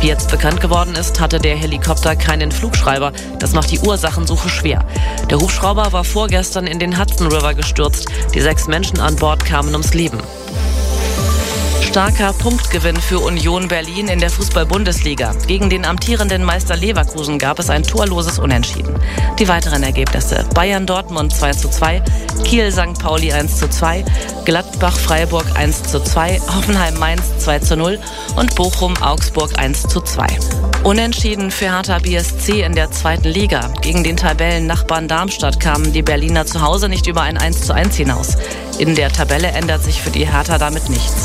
Wie jetzt bekannt geworden ist, hatte der Helikopter keinen Flugschreiber. Das macht die Ursachensuche schwer. Der Hubschrauber war vorgestern in den Hudson River gestürzt. Die 6 Menschen an Bord kamen ums Leben. Starker Punktgewinn für Union Berlin in der Fußball-Bundesliga. Gegen den amtierenden Meister Leverkusen gab es ein torloses Unentschieden. Die weiteren Ergebnisse: Bayern-Dortmund 2:2, Kiel-St. Pauli 1:2, Gladbach-Freiburg 1:2, Hoffenheim-Mainz 2:0 und Bochum-Augsburg 1:2. Unentschieden für Hertha BSC in der 2. Liga. Gegen den Tabellennachbarn Darmstadt kamen die Berliner zu Hause nicht über ein 1:1 hinaus. In der Tabelle ändert sich für die Hertha damit nichts.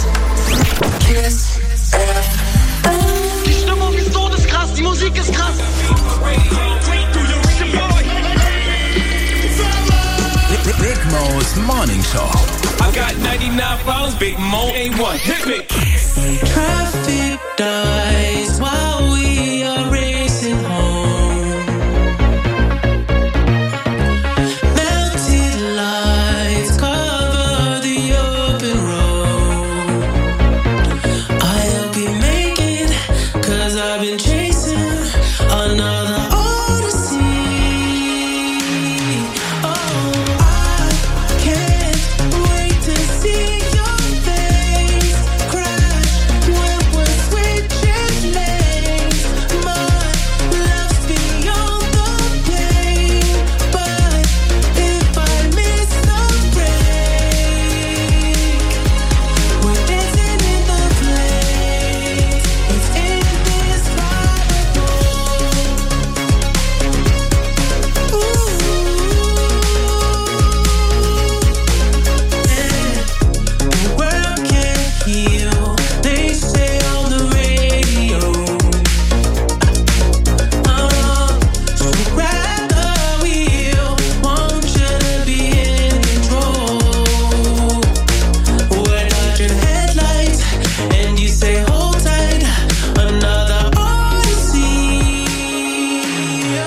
Die Stimmung ist todeskrass, die Musik ist krass. Big Mo's Morning Show. I got 99 phones, Big Mo ain't one. Hit me. Traffic dies while we are racing home. Melted lights cover the open road. I'll be making, 'cause I've been chasing another odyssey. Oh, I can't wait to see your face crash when we're switching lanes. My love's beyond the pain, but if I miss the break, we're dancing in the flames. It's indescribable. The world can't heal, they say on the radio. So grab the wheel, want you to be in control. We're dodging headlights, and you say hold tight, another odyssey. I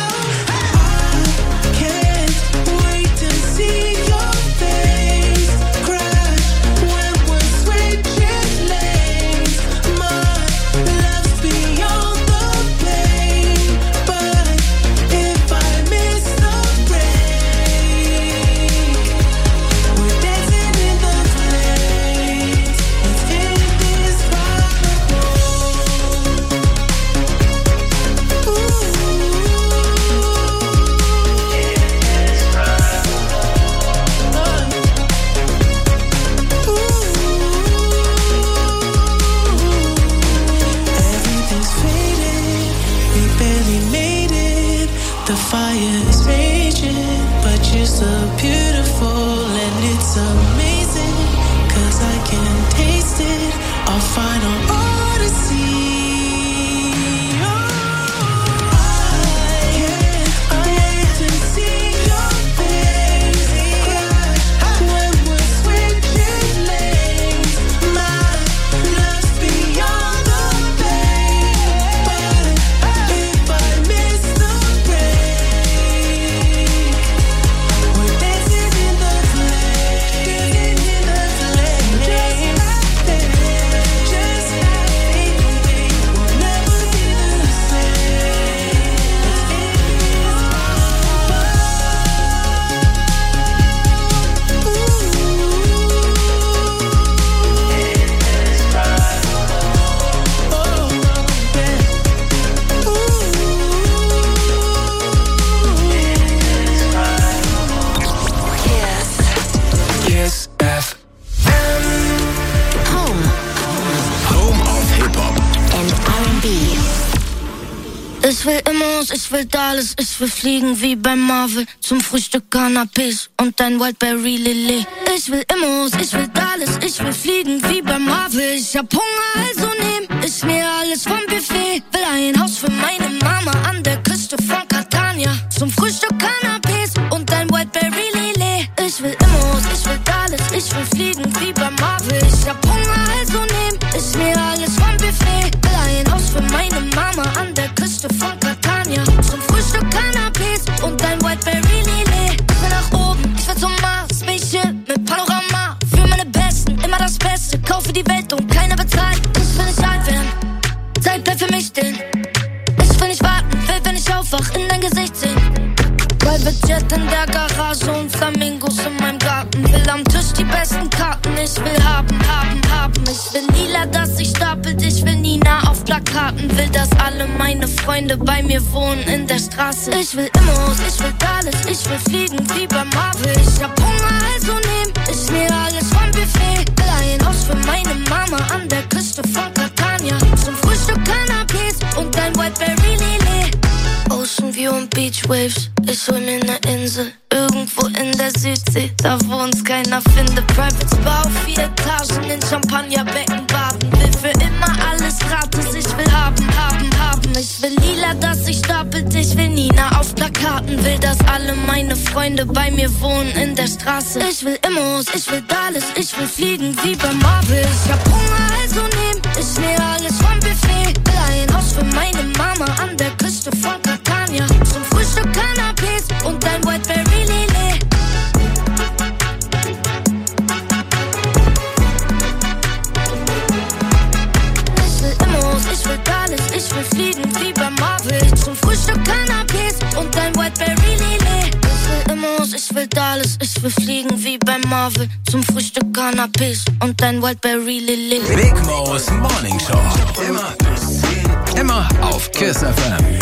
can't wait to see your face crash when we're switching lanes. My love's beyond the pain, but if I miss the break, we're dancing in the flames. It's indescribable. Everything's faded, we barely made it. The fire is raging, but you're so beautiful and it's amazing, 'cause I can taste it, our final odyssey. I can't wait to see your face crash when we're switching lanes. My love's beyond the pain, but if I miss the break, we're dancing in the flames. Just like baby, we'll never be the same. Kiss FM. Home of Hip-Hop. and R&B. Ich will Immos, ich will Dallas, ich will fliegen wie bei Marvel. Zum Frühstück Cannabis und ein Wildberry Lillet. Ich will Immos, ich will Dallas, ich will fliegen wie bei Marvel. Ich hab Hunger, also nehm ich mir alles vom Buffet. Will ein Haus für meine Mama an der Küste von Catania. Zum Frühstück Cannabis und ein Wildberry Lillet. Ich will Immos, ich will Dallas, ich will fliegen wie bei Marvel. Ich hab Hunger, also nehm ich mir alles vom Buffet. Will ein Haus für meine Mama an der Küste von Catania. Zum Frühstück Cannabis und ein Wildberry Lillet. Ich will nach oben, ich will zum Mars. Spaceship mit Panorama. Für meine Besten, immer das Beste. Kaufe die Welt und keiner bezahlt. Ich will nicht alt werden, Jet in der Garage und Flamingos in meinem Garten. Will am Tisch die besten Karten, ich will haben. Ich will lila, dass sich stapelt, ich will Nina auf Plakaten. Will, dass alle meine Freunde bei mir wohnen in der Straße. Ich will Immos, ich will alles, ich will fliegen wie bei Marvel. Ich hab Hunger, also nehm ich mir alles vom Buffet. Will ein Haus für meine Mama an der Küste von Catania. Zum Frühstück Cannabis und ein Whiteberry Lillet. Ocean View und Beach Waves, ich hol mir ne Insel. Irgendwo in der Südsee, da wo uns keiner findet. Private Spa auf 4 Etagen, in Champagnerbecken baden. Will für immer alles gratis, ich will haben. Ich will lila, dass sich stapelt, ich will Nina auf Plakaten. Will, dass alle meine Freunde bei mir wohnen in der Straße. Ich will Immos, ich will alles, ich will fliegen wie bei Marvel. Ich hab Hunger, also nehm ich mir alles vom Buffet. Will ein Haus für meine Mama an der Küste von Catania. Zum Frühstück Cannabis und ein Whiteberry Lillet. Ich will Immos, ich will alles, ich will fliegen wie bei Marvel. Zum Frühstück Cannabis und ein Whiteberry Lillet. Ich will Immos, ich will alles, ich will fliegen wie bei Marvel. Zum Frühstück Cannabis und ein Whiteberry Lillet. Big Mo's Morning Show. Immer auf Kiss FM.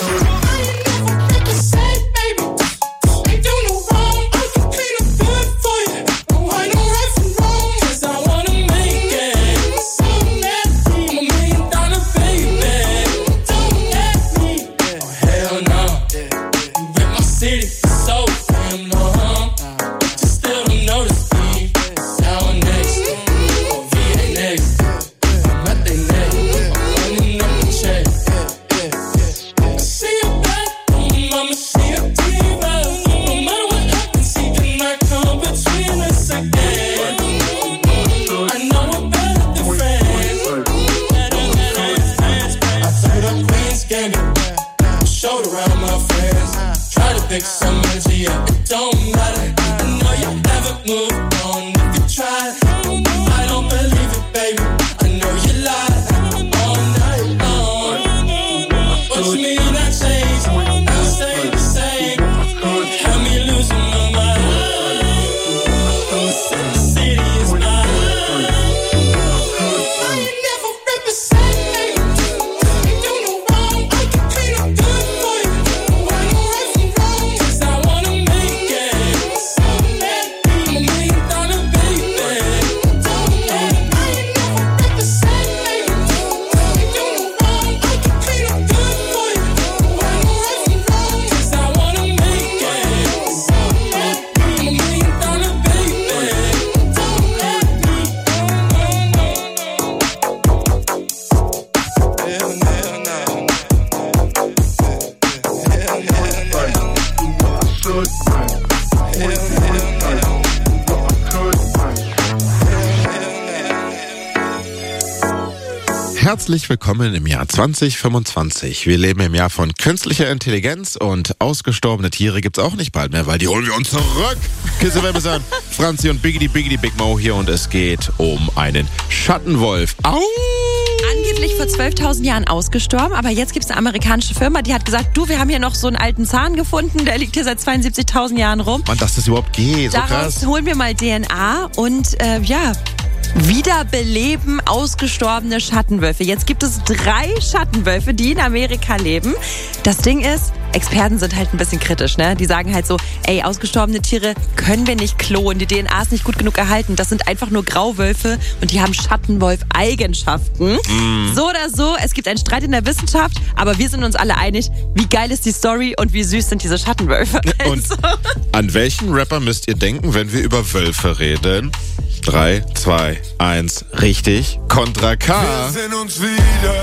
Herzlich willkommen im Jahr 2025. Wir leben im Jahr von künstlicher Intelligenz und ausgestorbene Tiere gibt's auch nicht bald mehr, weil die holen wir uns zurück. Kiss FM ist an Franzi und Biggity Big Mo hier und es geht um einen Schattenwolf. Au! Angeblich vor 12.000 Jahren ausgestorben, aber jetzt gibt es eine amerikanische Firma, die hat gesagt, du, wir haben hier noch so einen alten Zahn gefunden, der liegt hier seit 72.000 Jahren rum. Mann, dass das überhaupt geht, so Daraus krass. holen wir mal DNA und wiederbeleben ausgestorbene Schattenwölfe. Jetzt gibt es 3 Schattenwölfe, die in Amerika leben. Das Ding ist, Experten sind halt ein bisschen kritisch, ne? Die sagen halt so, ey, ausgestorbene Tiere können wir nicht klonen, die DNA ist nicht gut genug erhalten. Das sind einfach nur Grauwölfe und die haben Schattenwolf-Eigenschaften. So oder so, es gibt einen Streit in der Wissenschaft, aber wir sind uns alle einig, wie geil ist die Story und wie süß sind diese Schattenwölfe. Und an welchen Rapper müsst ihr denken, wenn wir über Wölfe reden? 3, 2, 1, richtig. Contra K. Wir sehen uns wieder,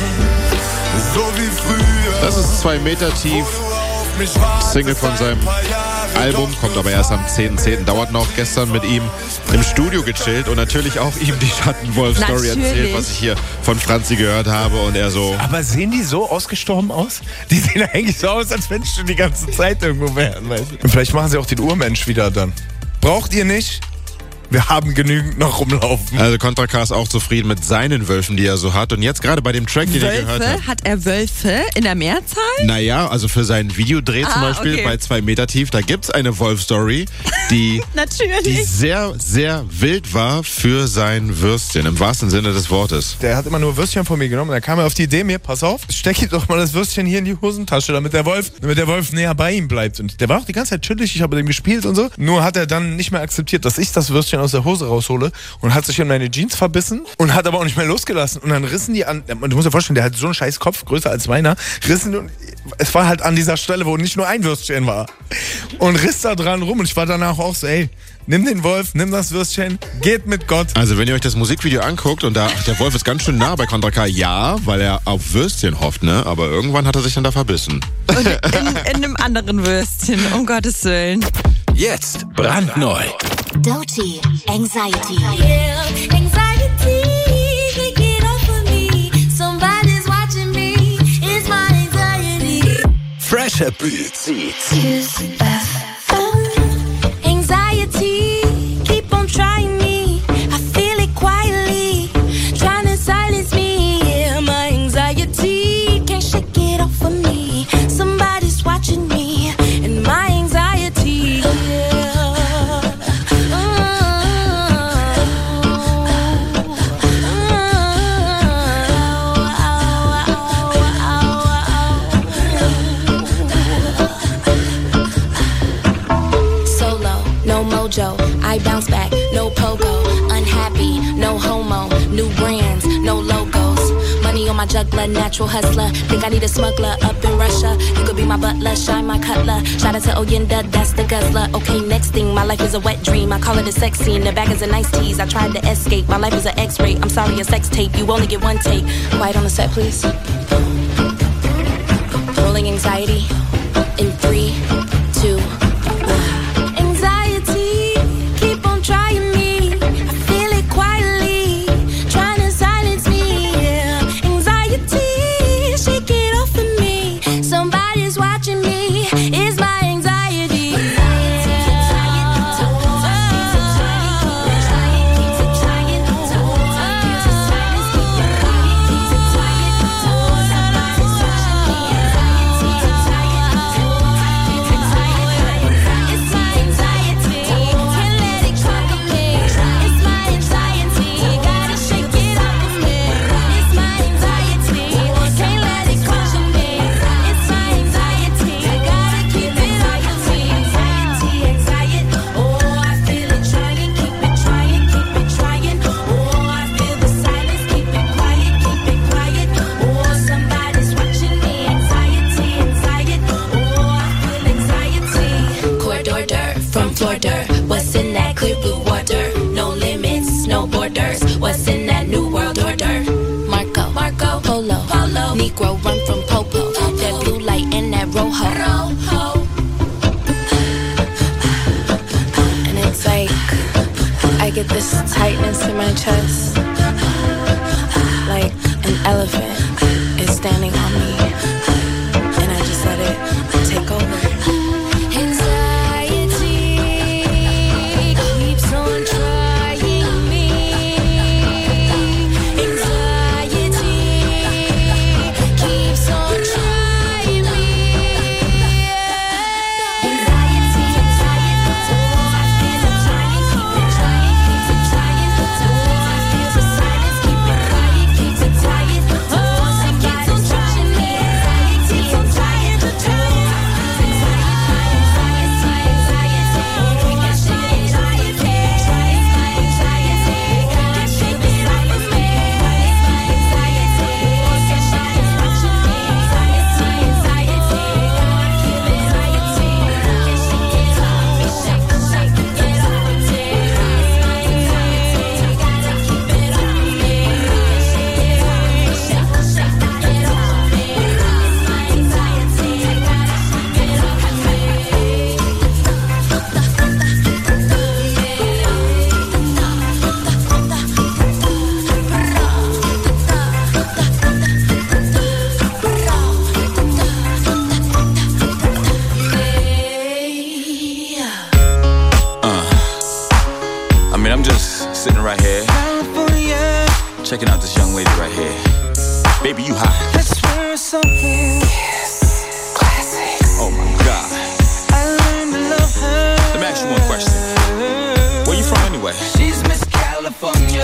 so wie früher. Das ist 2 Meter tief. Single von seinem Album, kommt aber erst am 10.10. Dauert noch. Gestern mit ihm im Studio gechillt und natürlich auch ihm die Schattenwolf-Story erzählt, was ich hier von Franzi gehört habe und er so... Aber sehen die so ausgestorben aus? Die sehen eigentlich so aus, als wenn sie schon die ganze Zeit irgendwo wären, weißt du? Und vielleicht machen sie auch den Urmensch wieder dann. Braucht ihr nicht? Wir haben genügend noch rumlaufen. Also Contra K ist auch zufrieden mit seinen Wölfen, die er so hat. Und jetzt gerade bei dem Track, den er gehört hat. Hat er Wölfe in der Mehrzahl? Naja, also für seinen Videodreh zum Beispiel okay. bei 2 Meter tief, da gibt's eine Wolf-Story, die sehr, sehr wild war für sein Würstchen, im wahrsten Sinne des Wortes. Der hat immer nur Würstchen von mir genommen. Da kam er auf die Idee, mir, pass auf, steck ihm doch mal das Würstchen hier in die Hosentasche, damit der Wolf näher bei ihm bleibt. Und der war auch die ganze Zeit chillig, ich habe mit ihm gespielt und so. Nur hat er dann nicht mehr akzeptiert, dass ich das Würstchen aus der Hose raushole und hat sich in meine Jeans verbissen und hat aber auch nicht mehr losgelassen. Und dann rissen die an, du musst dir vorstellen, der hat so einen scheiß Kopf, größer als meiner, und es war halt an dieser Stelle, wo nicht nur ein Würstchen war. Und riss da dran rum und ich war danach auch so, ey, nimm den Wolf, nimm das Würstchen, geht mit Gott. Also wenn ihr euch das Musikvideo anguckt und der Wolf ist ganz schön nah bei Contra K, ja, weil er auf Würstchen hofft, ne? Aber irgendwann hat er sich dann da verbissen. Und in einem anderen Würstchen, um Gottes Willen. Jetzt brandneu. Doty, Anxiety. Yeah, anxiety, get off of me. Somebody's watching me. It's my anxiety. Fresher Beats. Anxiety, keep on trying me. I feel it quietly, trying to silence me. Yeah, my anxiety can't shake it off of me. Somebody's watching me, and my anxiety. I bounce back, no pogo, unhappy, no homo, new brands, no logos, money on my juggler, natural hustler, think I need a smuggler up in Russia, you could be my butler, shine my cutler, shout out to Oyenda, that's the guzzler, okay next thing, my life is a wet dream, I call it a sex scene, the bag is a nice tease, I tried to escape, my life is an x-ray, I'm sorry a sex tape, you only get one take, quiet on the set please, rolling anxiety, in 3, 2, trying me, I feel it quietly, trying to silence me, yeah. Anxiety, shake it off of me. Somebody's watching me, it's my anxiety. What's in that clear blue water? No limits, no borders. What's in that new world order? Marco, Polo, Negro run from Popo. That blue light and that rojo. And it's like I get this tightness in my chest, like an elephant is standing on me, and I just let it take over. Trying here. Baby, you hot. I swear it's something. Kiss. Classic. Oh my God. I learned to love her. Let me ask you one question. Where you from anyway? She's Miss California.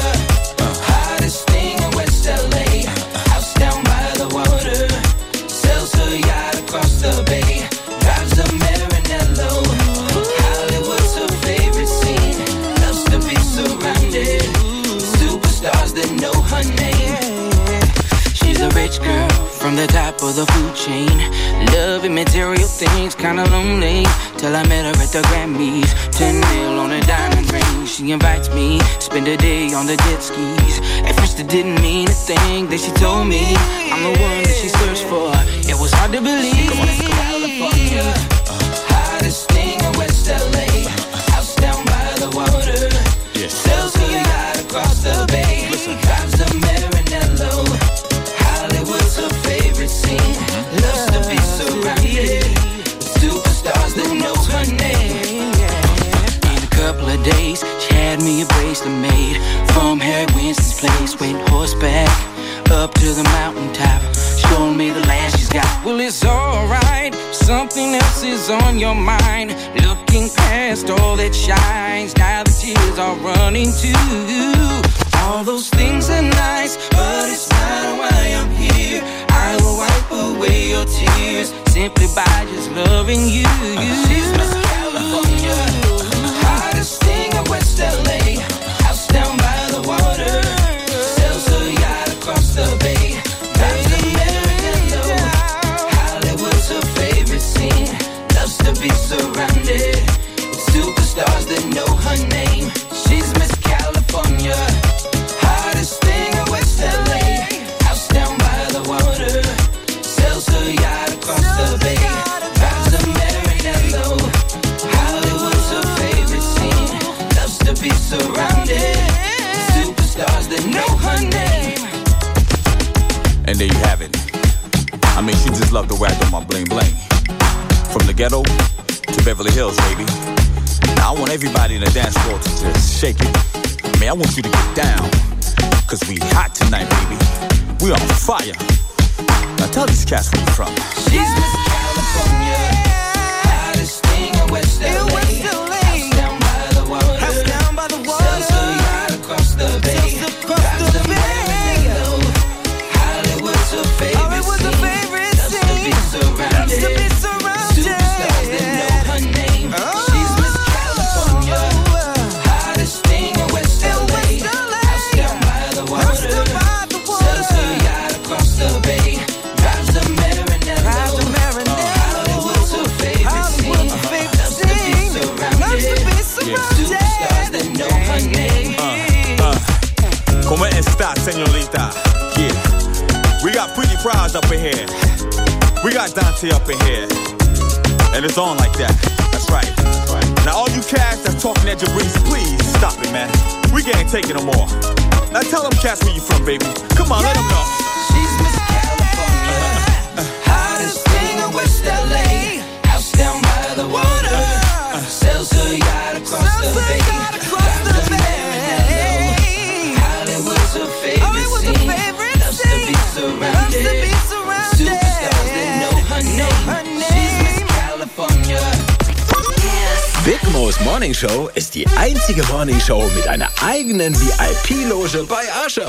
Hottest thing in West LA. House down by the water. Sells her yacht across the bay. Drives a Maranello. Hollywood's her favorite scene. Loves to be surrounded. Superstars that know her name. She's a rich girl from the top of the food chain. Loving material things, kinda lonely. Till I met her at the Grammys. 10 mil on a diamond ring. She invites me, spend a day on the jet skis. At first it didn't mean a thing. Then she told me I'm the one that she searched for. It was hard to believe. California, hottest thing in West LA. House down by the water. Sells her yacht across the bay. Drives a Maranello. Hollywood's her favorite scene. Loves to be surrounded with superstars that know her name. In a couple of days, she had me a bracelet made from Harry Winston's place. Went horseback up to the mountaintop. Showing me the land she's got. Well, it's alright. Something else is on your mind. Looking past all that shines. Now the tears are running too. All those things are nice, but it's not why I'm here. I will wipe away your tears simply by just loving you. She's Miss California, hottest thing in West LA. House down by the water. Sells her yacht across the bay. Drives a Maranello. Hollywood's her favorite scene. Loves to be surrounded with superstars that know her name. She's Miss California, hottest thing in West LA. House down by the water. Sells her yacht across the bay. Drives a Maranello. Hollywood's her favorite scene. Loves to be surrounded with superstars that know her name. And there you have it. I mean, she just loved the way I do my bling bling. From the ghetto to Beverly Hills, baby. Now I want everybody in the dance floor to just shake it. I mean, I want you to get down. Cause we hot tonight, baby. We on fire. Now tell these cats where you from. She's Miss California, hottest thing in West LA. House down by the water. Sells her yacht across the bay. Drives a Maranello. Hollywood's her favorite scene. Loves to be surrounded. Superstars that know her name. She's Miss California, hottest thing in West LA. House down by the water. Sells her yacht across the bay. Drives a Maranello. Hollywood's her favorite scene. Loves to be surrounded. Superstars that know her name. Como esta, señorita? Yeah. We got Pretty Prize up in here. We got Dante up in here. And it's on like that. That's right. Now all you cats that's talking at Jabrice, please stop it, man. We can't take it no more. Now tell them cats where you from, baby. Come on, let them know. She's Miss California, hottest thing in West LA. House down by the water. Sells her yacht across the bay. Drives a Maranello. Hollywood's her favorite scene. Loves to be surrounded. Superstars that know her name. She's Miss California. Big Mo's Morning Show ist die einzige Morning Show mit einer eigenen VIP-Loge bei Usher.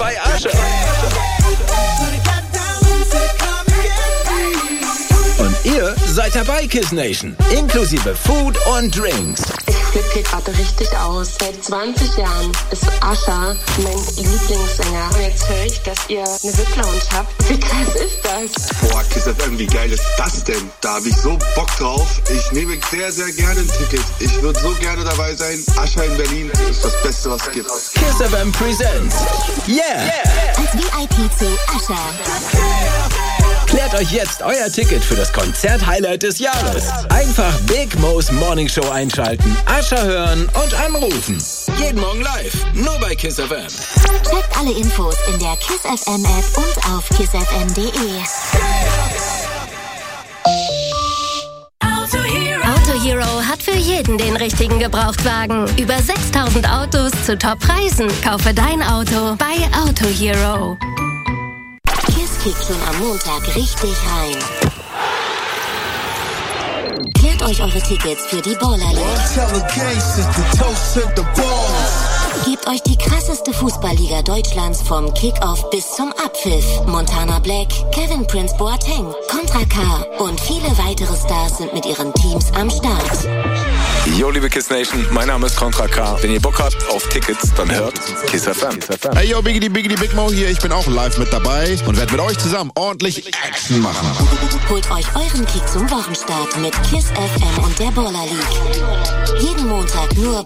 Und ihr seid dabei, Kiss Nation, inklusive Food und Drinks. Ich flippe hier gerade richtig aus. Seit 20 Jahren ist Usher mein Lieblingssänger. Und jetzt höre ich, dass ihr eine VIP-Lounge habt. Wie krass ist das? Boah, Kiss FM, wie geil ist das denn? Da habe ich so Bock drauf. Ich nehme sehr, sehr gerne ein Ticket. Ich würde so gerne dabei sein. Usher in Berlin ist das Beste, was es gibt. Kiss FM Presents. Yeah! Als VIP zu Usher. Klärt euch jetzt euer Ticket für das Konzert-Highlight des Jahres. Einfach Big Mo's Morning Show einschalten, Usher hören und anrufen. Jeden Morgen live, nur bei Kiss FM. Checkt alle Infos in der Kiss FM App und auf kissfm.de. Auto Hero hat für jeden den richtigen Gebrauchtwagen. Über 6000 Autos zu Top-Preisen. Kaufe dein Auto bei Auto Hero. kickt schon am Montag richtig rein. Klärt euch eure Tickets für die Baller League. Gebt euch die krasseste Fußballliga Deutschlands vom Kickoff bis zum Abpfiff. Montana Black, Kevin Prince Boateng, Contra K und viele weitere Stars sind mit ihren Teams am Start. Yo, liebe Kiss Nation, mein Name ist Contra K. Wenn ihr Bock habt auf Tickets, dann hört Kiss FM. Hey, yo, Biggity Big Mo hier. Ich bin auch live mit dabei und werde mit euch zusammen ordentlich Action machen. Holt euch euren Kick zum Wochenstart mit Kiss FM und der Baller League. Jeden Montag nur bei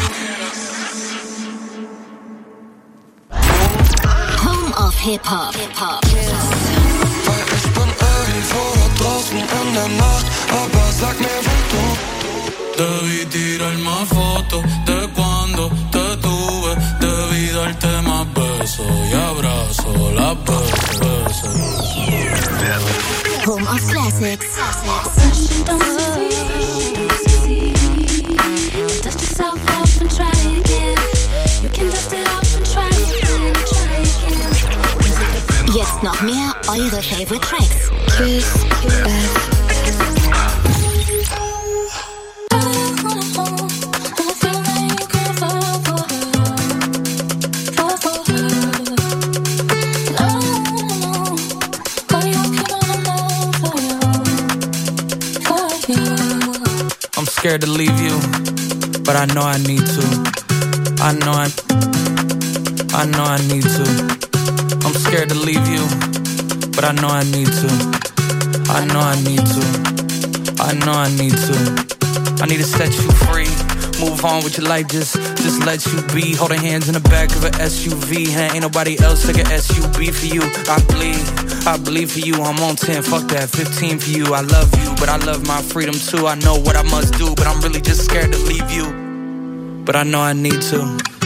Home of Hip-Hop. Weil ich bin irgendwo da draußen in der Nacht, aber sag mir, wo du. Debí tirar más fotos de cuando te tuve. Debí darte más besos y abrazo las veces. Home of Classics. Dust yourself off and try again. You can dust it off and try again, Jetzt noch mehr eure Favorite Tracks. Kiss FM. Scared to leave you, but I know I need to. I know I need to. I'm scared to leave you, but I know I need to. I know I need to. I know I need to. I need to set you free. Move on with your life, just let you be. Holding hands in the back of an SUV. And ain't nobody else like a SUV for you. I bleed for you. I'm on 10, fuck that, 15 for you. I love you, but I love my freedom too. I know what I must do, but I'm really just scared to leave you. But I know I need to.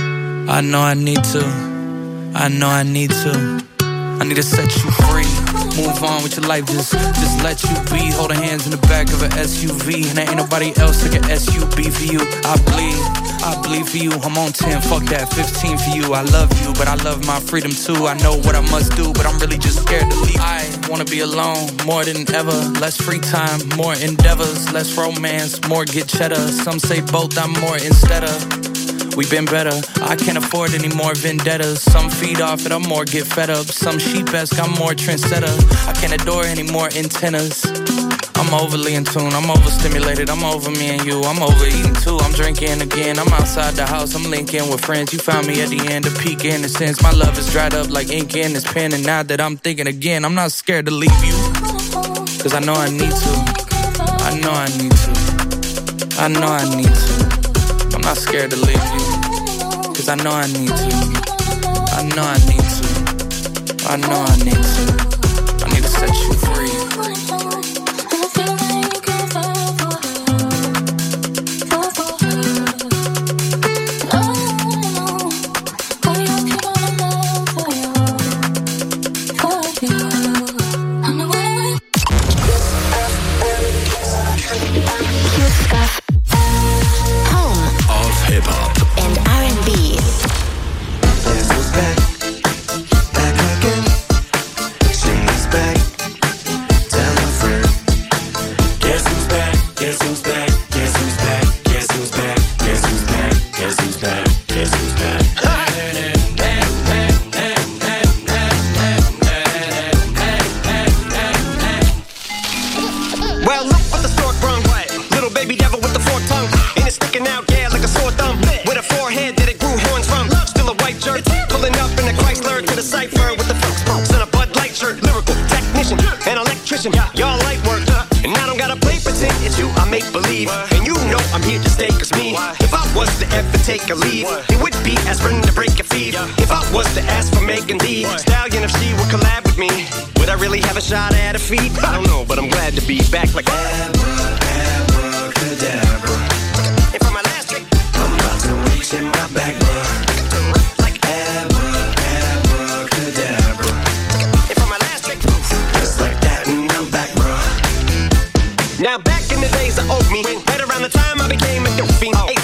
I know I need to. I know I need to. I need to set you free. Move on with your life, just let you be. Holding hands in the back of an SUV. And there ain't nobody else like an SUV for you. I bleed for you. I'm on 10, fuck that, 15 for you. I love you, but I love my freedom too. I know what I must do, but I'm really just scared to leave. I wanna be alone more than ever. Less free time, more endeavors. Less romance, more get cheddar. Some say both, I'm more instead of. We've been better, I can't afford any more vendettas. Some feed off it, I'm more get fed up. Some sheep-esque, I'm more trendsetter. I can't adore any more antennas. I'm overly in tune, I'm overstimulated, I'm over me and you. I'm overeating too, I'm drinking again. I'm outside the house, I'm linking with friends. You found me at the end of peak innocence. My love is dried up like ink in this pen. And now that I'm thinking again, I'm not scared to leave you. Cause I know I need to. I know I need to. I know I need to. I'm not scared to leave you, cause I know I need to. I know I need to. I know I need to. I need to set you free.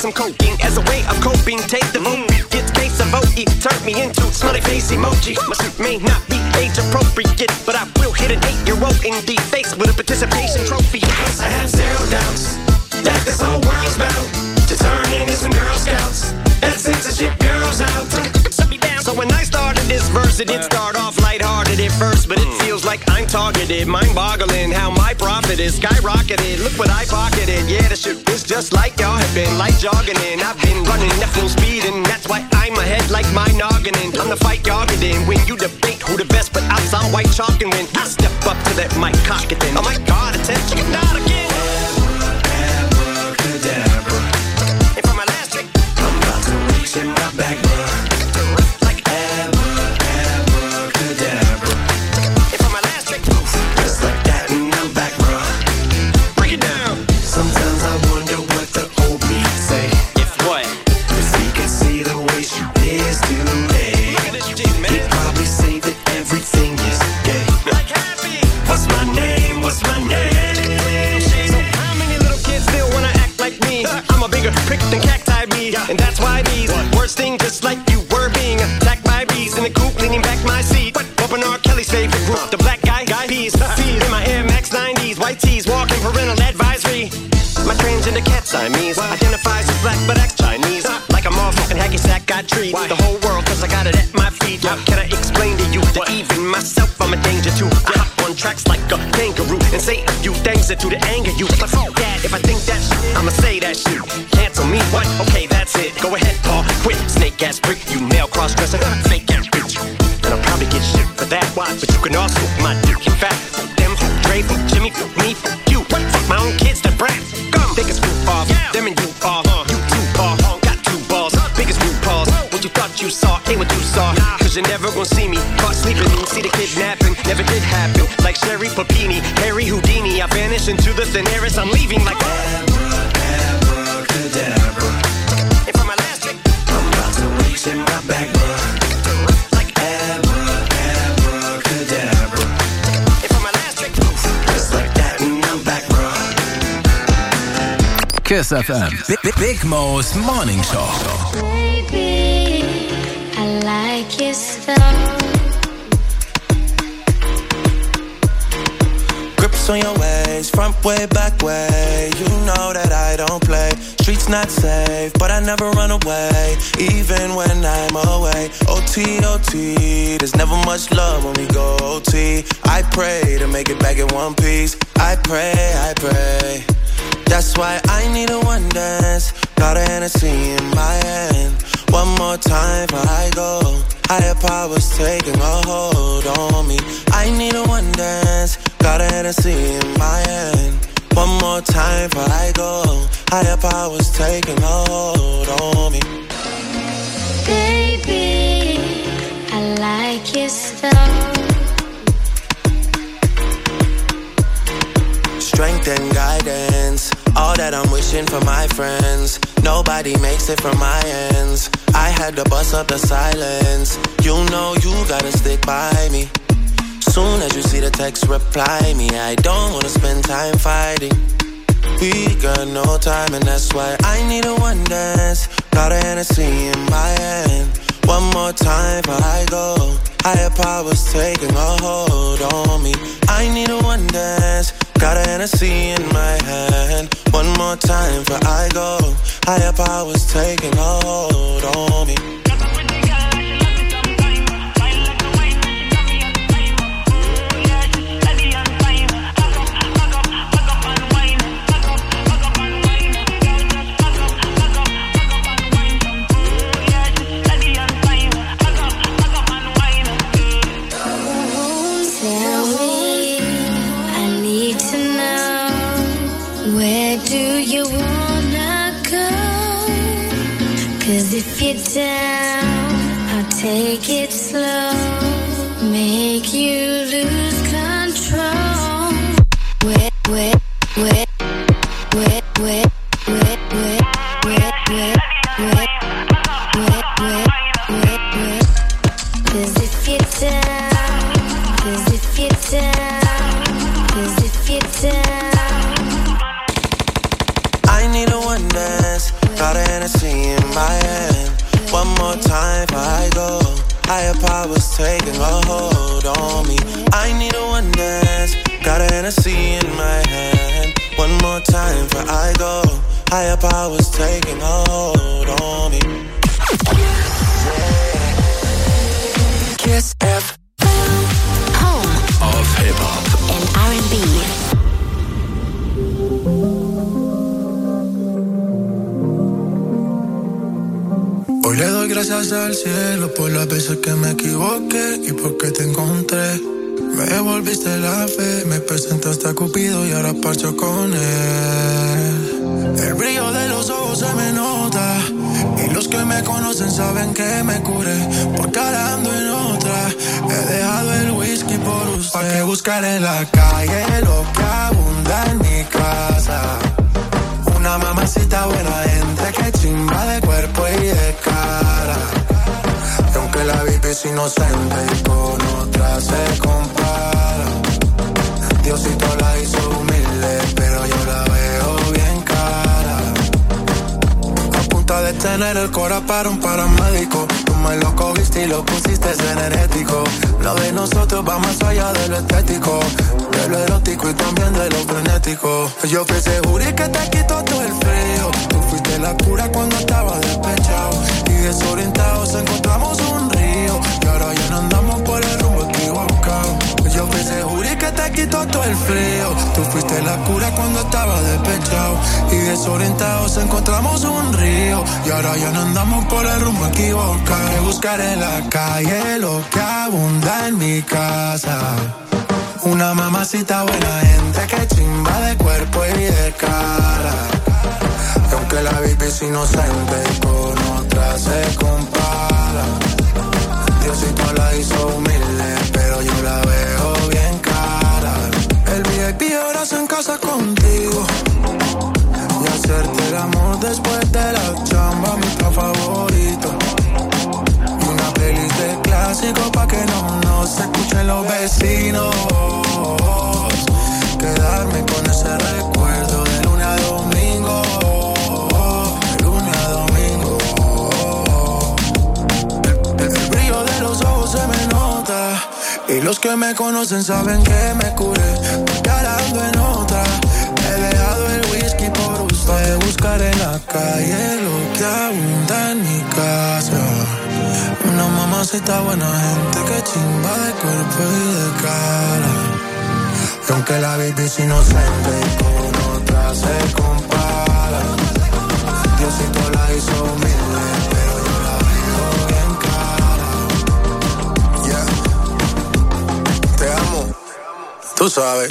Take the moon, get case of OE, turn me into smiley face emoji. may not be age appropriate, but I will hit an 8-year-old in the face with a participation trophy. Yes, I have zero doubts that this whole world's bound to turn into some Girl Scouts and censorship girls out. So when I started this verse, it did start off lighthearted at first, but it feels like I'm targeted. Mind-boggling how my profit is skyrocketed. Look what I pocketed. Yeah, the shit is just like y'all have been, like jogging in. I've been running at full speed, and that's why I'm ahead like my noggin. I'm the fight y'all get in. When you debate who the best, but I'm some white chalk, and when I step up to that mic, cock it then. Oh my God, attention, not again. Abracadabra. And for my last trick, I'm about to reach in my back, bro. Prick than cacti me, and that's why these words sting just like you were being attacked by bees in the coop, leaning back my seat. Open R. Kelly's favorite group, the black guy peas. In my Air Max 90s, white tees, walking parental advisory. My transgender cat Siamese identifies as black but acts Chinese. Like a motherfucking hacky sack, got treat the whole world cause I got it at my feet. How can I explain to you that even myself I'm a danger to? I hop on tracks like a kangaroo and say a few things that do to anger you. But fuck that, if I think that shit, I'ma say that shit. Cancel me, what? Okay, that's it. Go ahead, Paul. Quit, snake ass prick, you male cross-dresser, fake ass bitch. And I'll probably get shit for that. Why? But you can also my dick in fact. Them, Dre, Jimmy, me, you. What? Fuck my own kids, the brat. Come, take a scoop off. Them and you are, you two are, got two balls. Biggest root paws. What you thought you saw ain't what you saw. Cause you're never gonna see me caught sleeping. See the kidnapping, never did happen. Like Sherry Papini, Harry Houdini. I vanish into the thin air as I'm leaving like Abracadabra. And for my last trick, I'm about to reach in my back, bro. Like abracadabra. And for my last trick, just like that, and I'm back, bro. Kiss FM, Big Mo's Morning Show. Baby, I like your stuff. Grips on your ways, front way, back way. You know that I don't play. Streets not safe, but I never run away, even when I'm away. OT, OT, there's never much love when we go OT. I pray to make it back in one piece. I pray, I pray. That's why I need a one dance. Got a Hennessy in my hand. One more time before I go. Higher powers taking a hold on me. I need a one dance. Got a Hennessy in my hand. One more time before I go. Higher powers taking a hold on me. Baby, I like your stuff. Strength and guidance, all that I'm wishing for my friends. Nobody makes it from my ends. I had to bust up the silence. You know you gotta stick by me. Soon as you see the text, reply me. I don't wanna spend time fighting. We got no time, and that's why I need a one dance. Got a Hennessy in my hand. One more time before I go. Higher powers taking a hold on me. I need a one dance. Got a Hennessy in my hand. One more time before I go. Higher powers taking a hold on me. If you're down, I'll take it slow. Make you lose control. Wet, wet, wet, wet, wet, wet, wet, wet, wet, wet, wet, wet, wet, wet. 'Cause if you're down, 'cause if you're down, 'cause if you're down. I need a one dance. Got a Hennessy in my hand. One more time before I go. Higher powers taking a hold on me. I need a one dance, got a Hennessy in my hand. One more time before I go. Higher powers taking a hold on me. Kiss F. Home of Hip-Hop and R&B. Hoy le doy gracias al cielo por las veces que me equivoqué y porque te encontré. Me devolviste la fe, me presentaste a Cupido y ahora parcho con él. El brillo de los ojos se me nota y los que me conocen saben que me curé. Porque ahora ando en otra, he dejado el whisky por usted. ¿Pa' qué buscar en la calle lo que abunda en mi casa? Una mamacita buena gente que chimba de cuerpo y de cara. Y aunque la vida es inocente y con otra se compara, Diosito la hizo humilde, pero yo la veo bien cara. A punta de tener el cora para un paramédico, tú me lo cogiste y lo pusiste energético. Lo de nosotros va más allá de lo estético, de lo erótico y también de lo frenético. Yo fui ese jury que te quitó todo el frío. Tú fuiste la cura cuando estaba despechado y desorientados encontramos un río. Y ahora ya no andamos por el rumbo equivocado. Yo fui ese jury que te quitó todo el frío. Tú fuiste la cura cuando estaba despechado y desorientados encontramos un río. Y ahora ya no andamos por el rumbo equivocado. Que buscar en la calle lo que abunda en mi casa. Una mamacita buena gente que chimba de cuerpo y de cara. Y aunque la vida es inocente y con otra se compara, Diosito la hizo humilde, pero yo la veo bien cara. El VIP ahora se en casa contigo y hacerte el amor después de la chamba, mi plan favorito. Y una playlist de clásicos pa' que no se escuchen los vecinos. Quedarme con ese recuerdo de lunes a domingo, de lunes a domingo. El brillo de los ojos se me nota y los que me conocen saben que me curé. Porque ahora ando en otra, he dejado el whisky por usted. Buscar en la calle lo que abunda en mi casa. Una mamacita buena gente que chimba de cuerpo y de cara. Y aunque la vida es inocente y con otra se compara, Diosito la hizo humilde, pero yo la veo bien cara. Yeah. Te amo, tú sabes.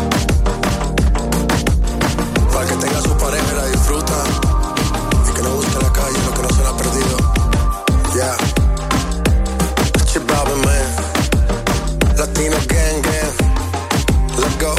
Para que tenga su pareja y la disfruta y que no busque la calle lo que no se le ha perdido. Yeah. Chip Robin, man. Latino gang, gang. Let's go.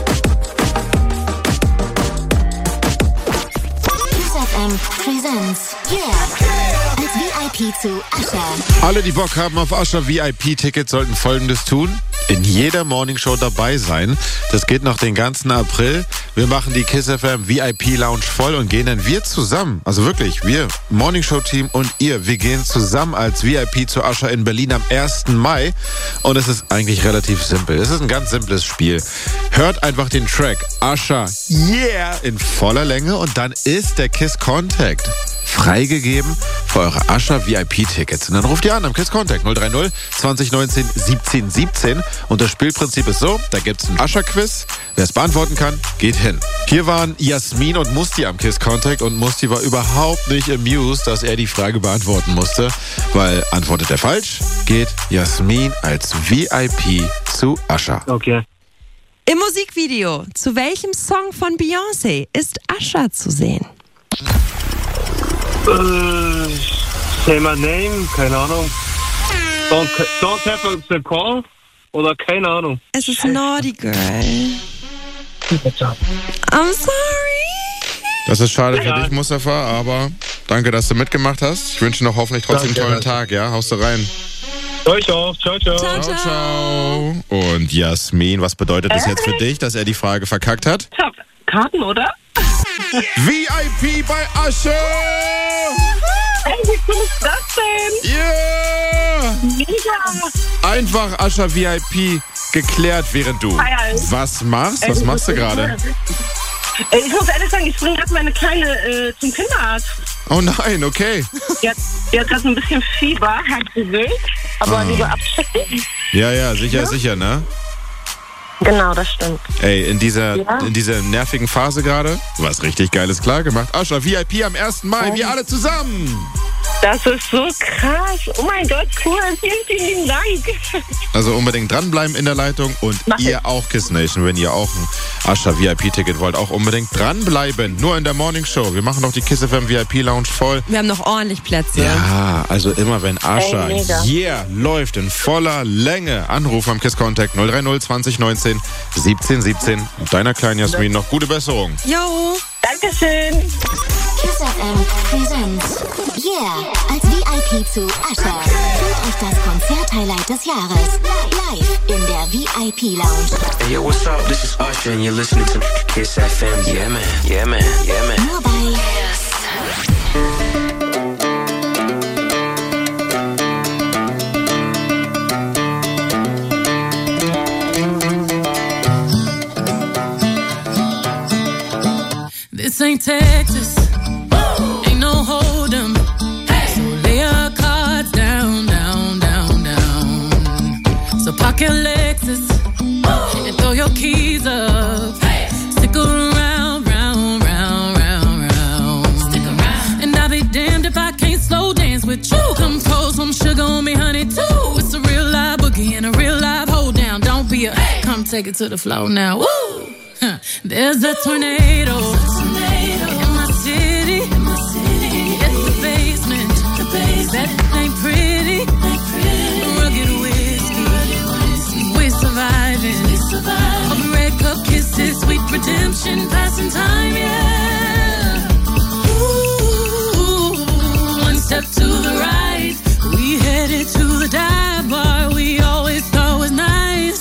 Kiss FM presents als VIP zu Usher. Alle, die Bock haben auf Usher VIP-Tickets, sollten Folgendes tun. In jeder Morningshow dabei sein. Das geht noch den ganzen April. Wir machen die Kiss FM VIP Lounge voll und gehen dann wir zusammen, also wirklich, wir, Morningshow-Team und ihr, wir gehen zusammen als VIP zu Usher in Berlin am 1. Mai. Und es ist eigentlich relativ simpel. Es ist ein ganz simples Spiel. Hört einfach den Track Usher Yeah in voller Länge und dann ist der Kiss Contact freigegeben für eure Usher VIP-Tickets. Und dann ruft ihr an am Kiss Contact 030 2019 17 17. Und das Spielprinzip ist so, da gibt's ein Usher-Quiz. Wer es beantworten kann, geht hin. Hier waren Jasmin und Musti am Kiss Contact und Musti war überhaupt nicht amused, dass er die Frage beantworten musste, weil antwortet er falsch, geht Jasmin als VIP zu Usher. Okay. Im Musikvideo zu welchem Song von Beyoncé ist Usher zu sehen? Say my name, keine Ahnung. Don't have the call oder keine Ahnung. Es ist Naughty Girl. I'm sorry. Das ist schade für dich, Mustafa, aber danke, dass du mitgemacht hast. Ich wünsche noch hoffentlich trotzdem einen tollen Tag, ja? Haust du rein. Euch auch. Ciao, ciao. Ciao, ciao. Und Jasmin, was bedeutet das jetzt für dich, dass er die Frage verkackt hat? Ich hab Karten, oder? VIP bei Usher! Hey, wie cool ist das denn? Yeah! Mega! Einfach Ascha VIP geklärt, während du was machst? Was machst du gerade? Ich muss ehrlich sagen, ich bringe gerade meine Kleine zum Kinderarzt. Oh nein, okay. Die hat gerade ein bisschen Fieber, hat sie will, aber lieber abchecken. Ja, sicher, ne? Genau, das stimmt. Ey, in dieser nervigen Phase gerade, du hast richtig Geiles klar gemacht. Ascha, VIP am 1. Mai, wir alle zusammen. Das ist so krass. Oh mein Gott, cool. Vielen lieben Dank. Also unbedingt dranbleiben in der Leitung und ihr auch, Kiss Nation, wenn ihr auch ein Ascha VIP-Ticket wollt, auch unbedingt dranbleiben. Nur in der Morning Show. Wir machen noch die Kiss FM VIP-Lounge voll. Wir haben noch ordentlich Plätze. Ja, also immer wenn Ascha läuft in voller Länge. Anruf am Kiss Contact 030 20 19 17 17. Und deiner kleinen Jasmin noch gute Besserung. Jo. Dankeschön. Kiss FM Presents. Yeah, als VIP zu Ascha. Fühlt euch das Konzert-Highlight des Jahres. Live in der VIP-Lounge. Hey, yo, what's up? This is Usher and you're listening to Kiss FM. Yeah, man. Yeah, man. Yeah, man. Nur bei This ain't Texas, ain't no hold'em. So lay your cards down, down, down, down. So park your Lexus and throw your keys up. Stick around, round, round, round, round. Stick around. And I'll be damned if I can't slow dance with you. Come pour some sugar on me, honey, too. It's a real live boogie and a real live hold down. Don't be a come take it to the floor now. Woo! There's a tornado in my city. It's the basement. That ain't pretty. Rugged whiskey. We're surviving. Of red cup kisses, sweet redemption, passing time, yeah. Ooh, one step to the right. We headed to the dive bar we always thought was nice.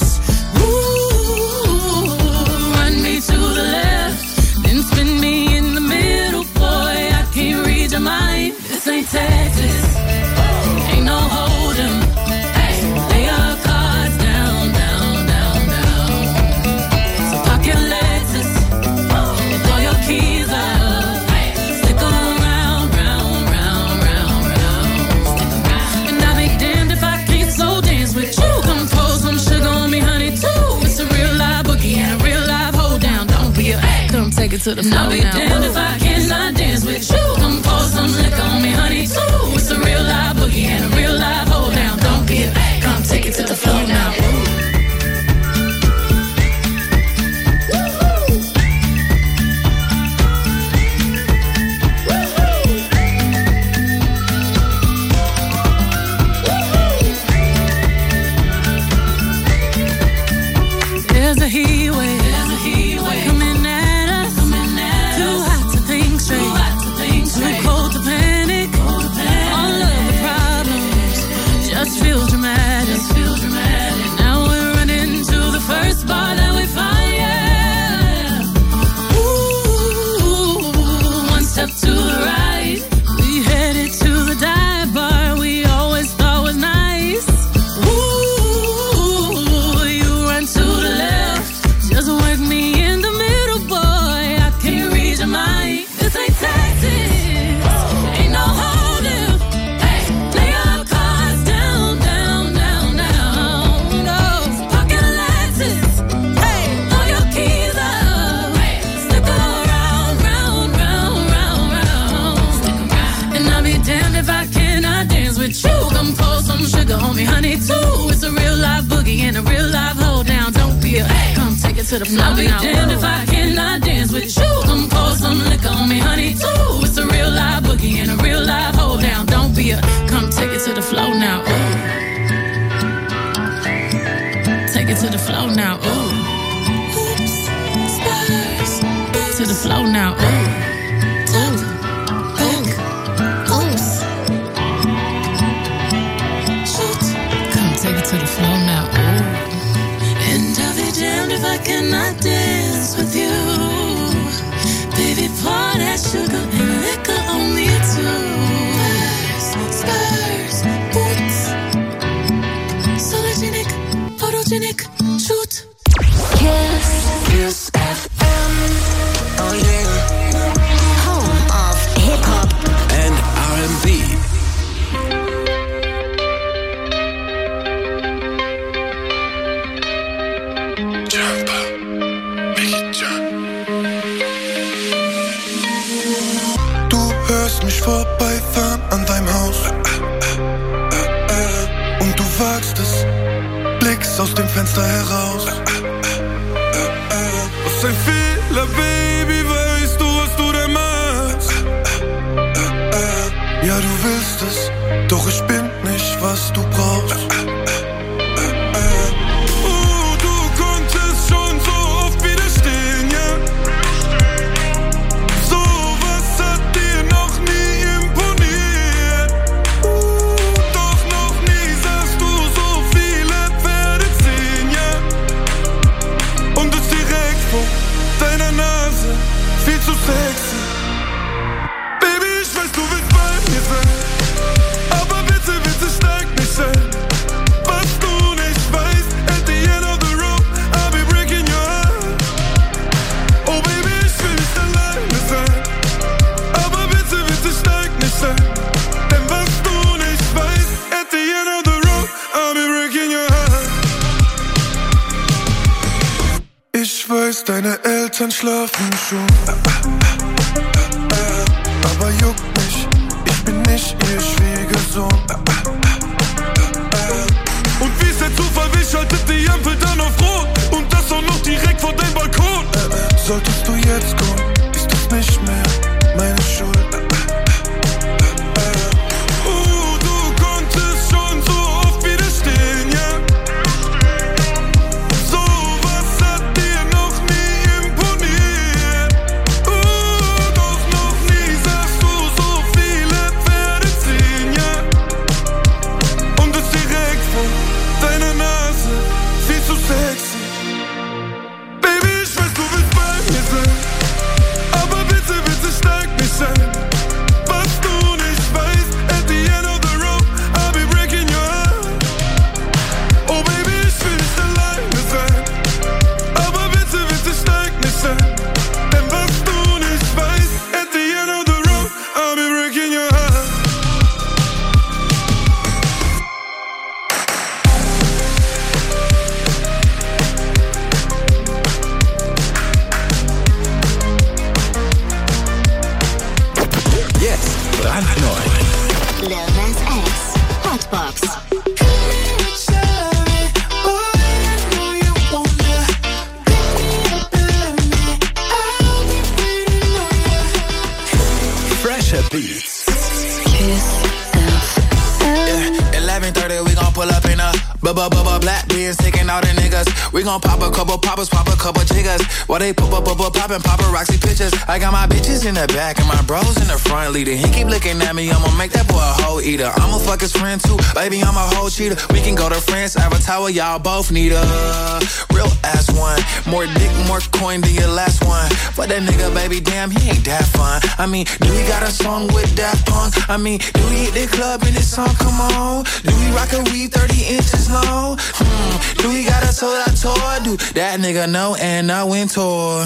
To the left, then spin me in the middle, boy, I can't read your mind. This ain't Texas, ain't no hold'em. Lay your cards down, down, down, down. So park your Lexus and throw your keys up. Stick around, round, round, round, round. And I'll be damned if I can't slow dance with you. Come pour some sugar on me, honey, too. It's a real live boogie and a real live hold down. Don't be a come take it to the floor now. I'll be damned if I cannot dance with you. Come pour some liquor on me, honey, too. It's a real live boogie and a real live hold down. Don't be a come take it to the floor now. There's a heat wave. Coming at us. Too hot to think straight. Too cold to panic. All of the problems just feel dramatic. Now we're running to the first bar that we find. Yeah. Ooh, one step to the right. We headed to the dive bar we always thought was nice. Ooh, you run to the left. Just work me in the middle, boy. I can't read your mind. This ain't Texas, ain't no hold'em. Lay your cards down, down, down, down. No, pocket Lexus. Throw your keys up. Stick around, round, round, round, round. And I'll be damned if I cannot dance with you. Come pour some sugar on me, honey, too. It's a real live boogie and a real live hold down. Don't be a come take it to the floor. I'll be damned if I cannot dance with you. Come pour some liquor on me, honey, too. It's a real live boogie and a real live hold down. Don't be a come take it to the floor now. Ooh. Take it to the floor now. Ooh. Oops. Spurs. To the floor now. Ooh. Oops. Shoot. Come take it to the floor now. Ooh. And I'll be damned if I cannot dance with you. Baby, pour that sugar and liquor on me too. Spurs, boots. da heraus. Was ein Fehler, Baby, weißt du, was du da machst? Ja, du willst es, doch ich bin nicht, was du brauchst. Du konntest schon so oft widerstehen, ja? Sowas hat dir noch nie imponiert. Doch noch nie sahst du so viele Pferde ziehen, ja? Und das direkt vor deiner Nase, viel zu sexy. Baby, ich weiß, du willst bei mir sein, aber bitte, bitte steig nicht ein. Was du nicht weißt, at the end of the road, I'll be breaking your heart. Oh Baby, ich will nicht alleine sein, aber bitte, bitte steig nicht ein. Denn was du nicht weißt, at the end of the road, I'll be breaking your heart. Ich weiß, deine Eltern schlafen schon, aber juckt mich, ich bin nicht ihr Schwiegersohn. Und wie's der Zufall will, schaltet die Ampel dann auf Rot. Und das auch noch direkt vor deinem Balkon. Solltest du jetzt kommen, ist das nicht mehr meine Schuld. Du konntest schon so oft widerstehen, ja? Sowas hat dir noch nie imponiert. Doch noch nie sahst du so viele Pferde ziehen, ja? Und das direkt vor deiner Nase, viel zu sexy. Baby, ich weiß, du willst bei mir sein, aber bitte, bitte steig nicht ein. Was du nicht weißt, at the end of the road, I'll be breaking your heart. Oh Baby, ich will nicht alleine sein, aber bitte, bitte steig nicht ein. Denn was du nicht weißt, at the end of the road, I'll be breaking your heart. Jetzt brandneu. Lil Nas X, Hotbox. Fresher Beats. 11:30, we gon' pull up in a black beans, taking all the niggas. We gon' pop a couple poppers, pop a couple jiggers. While they poppin' paparazzi pictures. I got my bitches in the back and my bros in the front leader. He keep looking at me, I'ma make that boy a hoe eater. I'ma fuck his friend too, baby, I'm a whole cheater. We can go to France, Avatar, y'all both need a real ass one. More dick, more coin than your last one. But that nigga, baby, damn, he ain't that fun. I mean, do he got a song with Daft Punk? I mean, do he hit the club in this song? Come on. Do we rock a weed 30 inches long? Do we got a sold out tour? Do that nigga know and I went tour.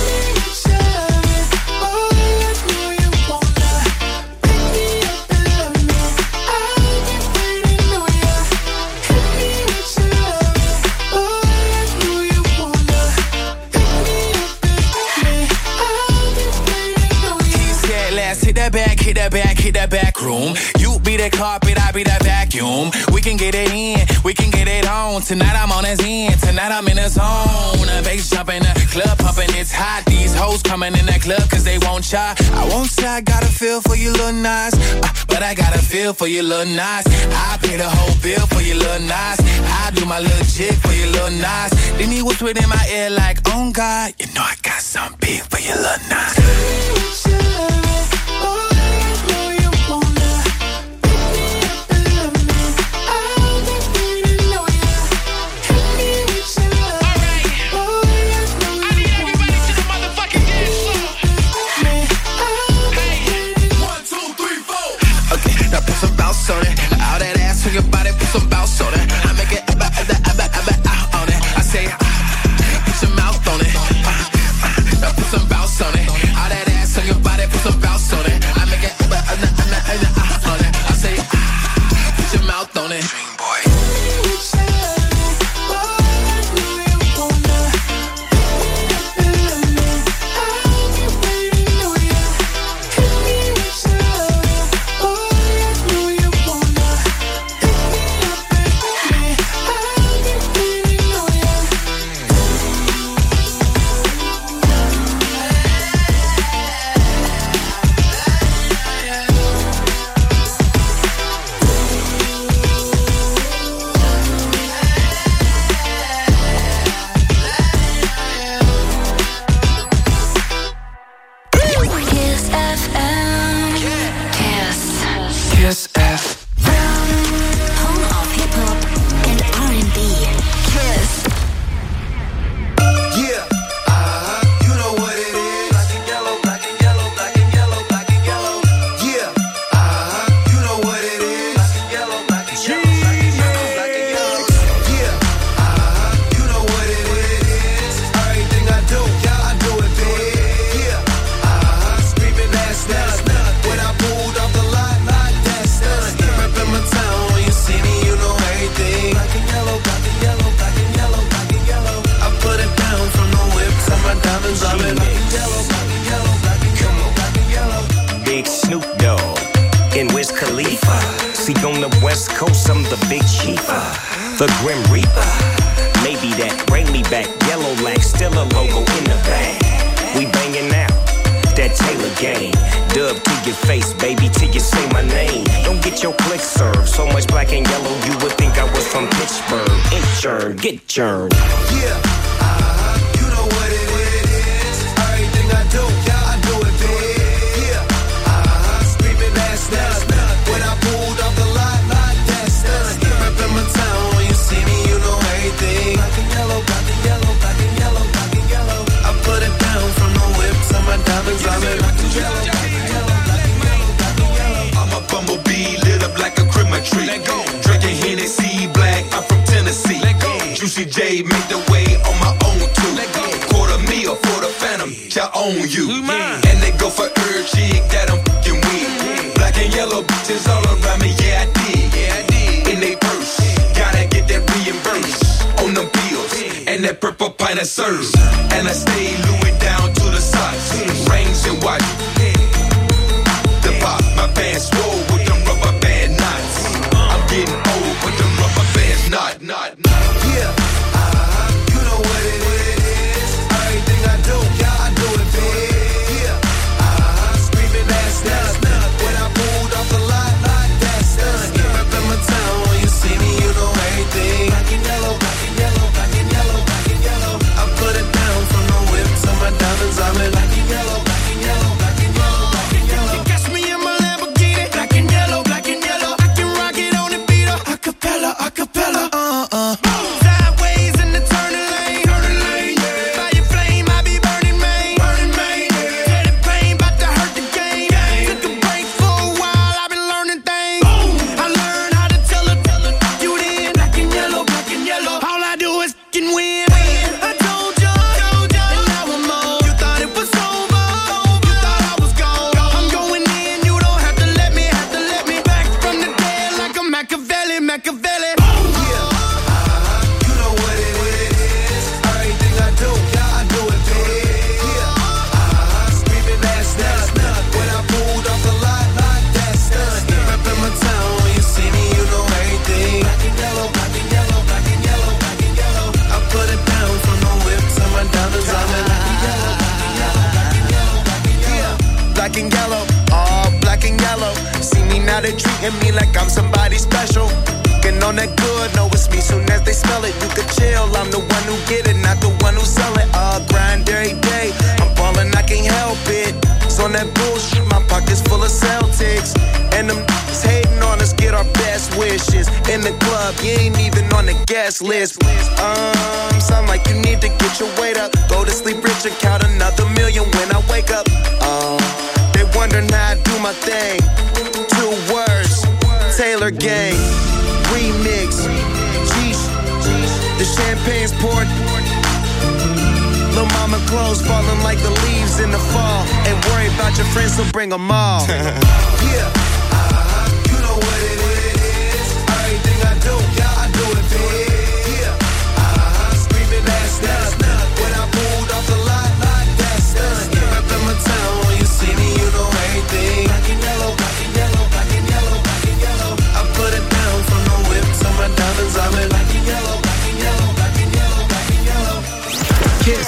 Hit that back room. You be the carpet, I be the vacuum. We can get it in, we can get it on. Tonight I'm on his end, tonight I'm in the zone. A bass jumping, the club pumping, it's hot. These hoes coming in that club cause they won't shy. I won't say I got a feel for you little nice, but I got a feel for you little nice. I pay the whole bill for you little nice. I do my little jig for you little nice. Then he whispered in my ear like, oh God, you know I got something big for you little nice. On it, all that ass on your body, put some bounce on it. I make it out on it. I say, put your mouth on it. Put some bounce on it. West Coast, I'm the big chief, the Grim Reaper. Maybe that bring me back. Yellow lack, still a logo in the bag. We banging now, that Taylor gang. Dub to your face, baby, till you say my name. Don't get your click served. So much black and yellow, you would think I was from Pittsburgh. Inchurn, get churned. Yeah, you know what it is. Everything I do, yeah, I do it big. Yeah, screaming ass now. When I pulled off the lot, that's done. Reppin' my town, when you see me, you know everything. Black and yellow, black and yellow, black and yellow, black and yellow. I put it down from the whips on my diamonds. I'm in black and yellow, black and yellow, black and yellow, black and yellow. I'm a bumblebee, lit up like a Christmas tree. Let go. Drinking Hennessy, black, I'm from Tennessee. Let go. Juicy J, make the way on my own too. Let go. Quarter meal for the Phantom, I own you. And they go for every chick that I'm fucking with. Black and yellow bitches all around me, yeah I did. In they purse, gotta get that reimbursed. On them pills, and that purple pint of serve. And I stay Louis down to the socks. Rings and watch. The pop, my pants swole with them rubber band knots. I'm getting old with them rubber bands not. Yeah, you know what it is. Everything I do, yeah, I do it big. Yeah, screaming ass now. When I pulled off the lot, that's done. Reppin' my town, when you see me, you know everything. Black and yellow, black and yellow, black and yellow, black and yellow. I put it down from the whips on my diamonds. I'm in black and yellow, black and yellow, black and yellow, black and yellow. You catch me in my Lamborghini, black and yellow, black and yellow. I can rock it on the beat up, acapella, acapella. Sideways in the turning lane, yeah. Fire flame, I be burning main, yeah. Tell the pain, bout to hurt the game. Took a break for a while, I been learning things. I learned how to tell her, you then. Black and yellow, all I do is fucking win. I told ya, and now I'm on. You thought it was over, you thought I was gone. I'm going in, you don't have to let me back from the dead like a Machiavelli. Yeah, you know what it is. Everything I do, yeah, I do it big. Yeah, screaming ass now. When I pulled off the lot, that's done. Reppin' my town, when you see me, you know everything. Black and yellow, black and yellow, black and yellow, black and yellow. I put it down from the whips on my diamonds. I'm in black and yellow, black and yellow, black and yellow, black and yellow. Black and yellow, all black and yellow. See me now, they treating me like I'm somebody special. And on that good, know it's me soon as they smell it. You could chill, I'm the one who get it, not the one who sell it. Grind every day, I'm ballin', I can't help it. So on that bullshit, my pockets full of Celtics. And them hating on us, get our best wishes. In the club, you ain't even on the guest list. Sound like you need to get your weight up. Go to sleep rich and count another million when I wake up. They wondering how I do my thing. 2 words, Taylor Gang. Remix, Jeesh, the champagne's poured. Lil' mama clothes falling like the leaves in the fall. Ain't worry about your friends, so bring them all. Yeah, you know what it is. Everything I do, yeah, I do it big. Yeah, screaming ass now. When I pulled off the lot, that's done. Reppin' my town, when you see me, you know everything. Black and yellow, black and yellow, black and yellow, black and yellow. I put it down from the whips on my diamonds. I'm in black and yellow, black and yellow, black and yellow, black and yellow. Kiss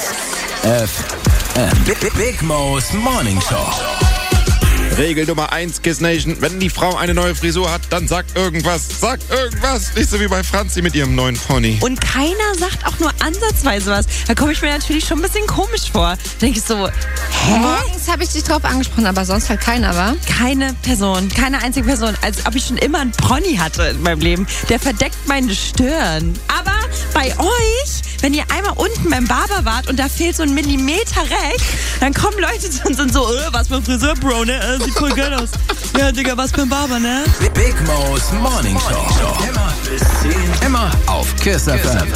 FM. Big Mo's Morning Show. Regel Nummer 1, Kiss Nation. Wenn die Frau eine neue Frisur hat, dann sagt irgendwas. Sagt irgendwas. Nicht so wie bei Franzi mit ihrem neuen Pony. Und keiner sagt auch nur ansatzweise was. Da komme ich mir natürlich schon ein bisschen komisch vor. Da denke ich so, hä? Morgens habe ich dich drauf angesprochen, aber sonst halt keiner, wa? Keine Person, keine einzige Person. Als ob ich schon immer einen Pony hatte in meinem Leben. Der verdeckt meine Stirn. Aber bei euch, wenn ihr einmal unten beim Barber wart und da fehlt so ein Millimeter rechts, dann kommen Leute zu uns und so, was für ein Friseur, Bro, ne? Sieht voll geil aus. Ja, Digga, was für ein Barber, ne? Big Mo's Morning Show. Immer auf Kiss FM.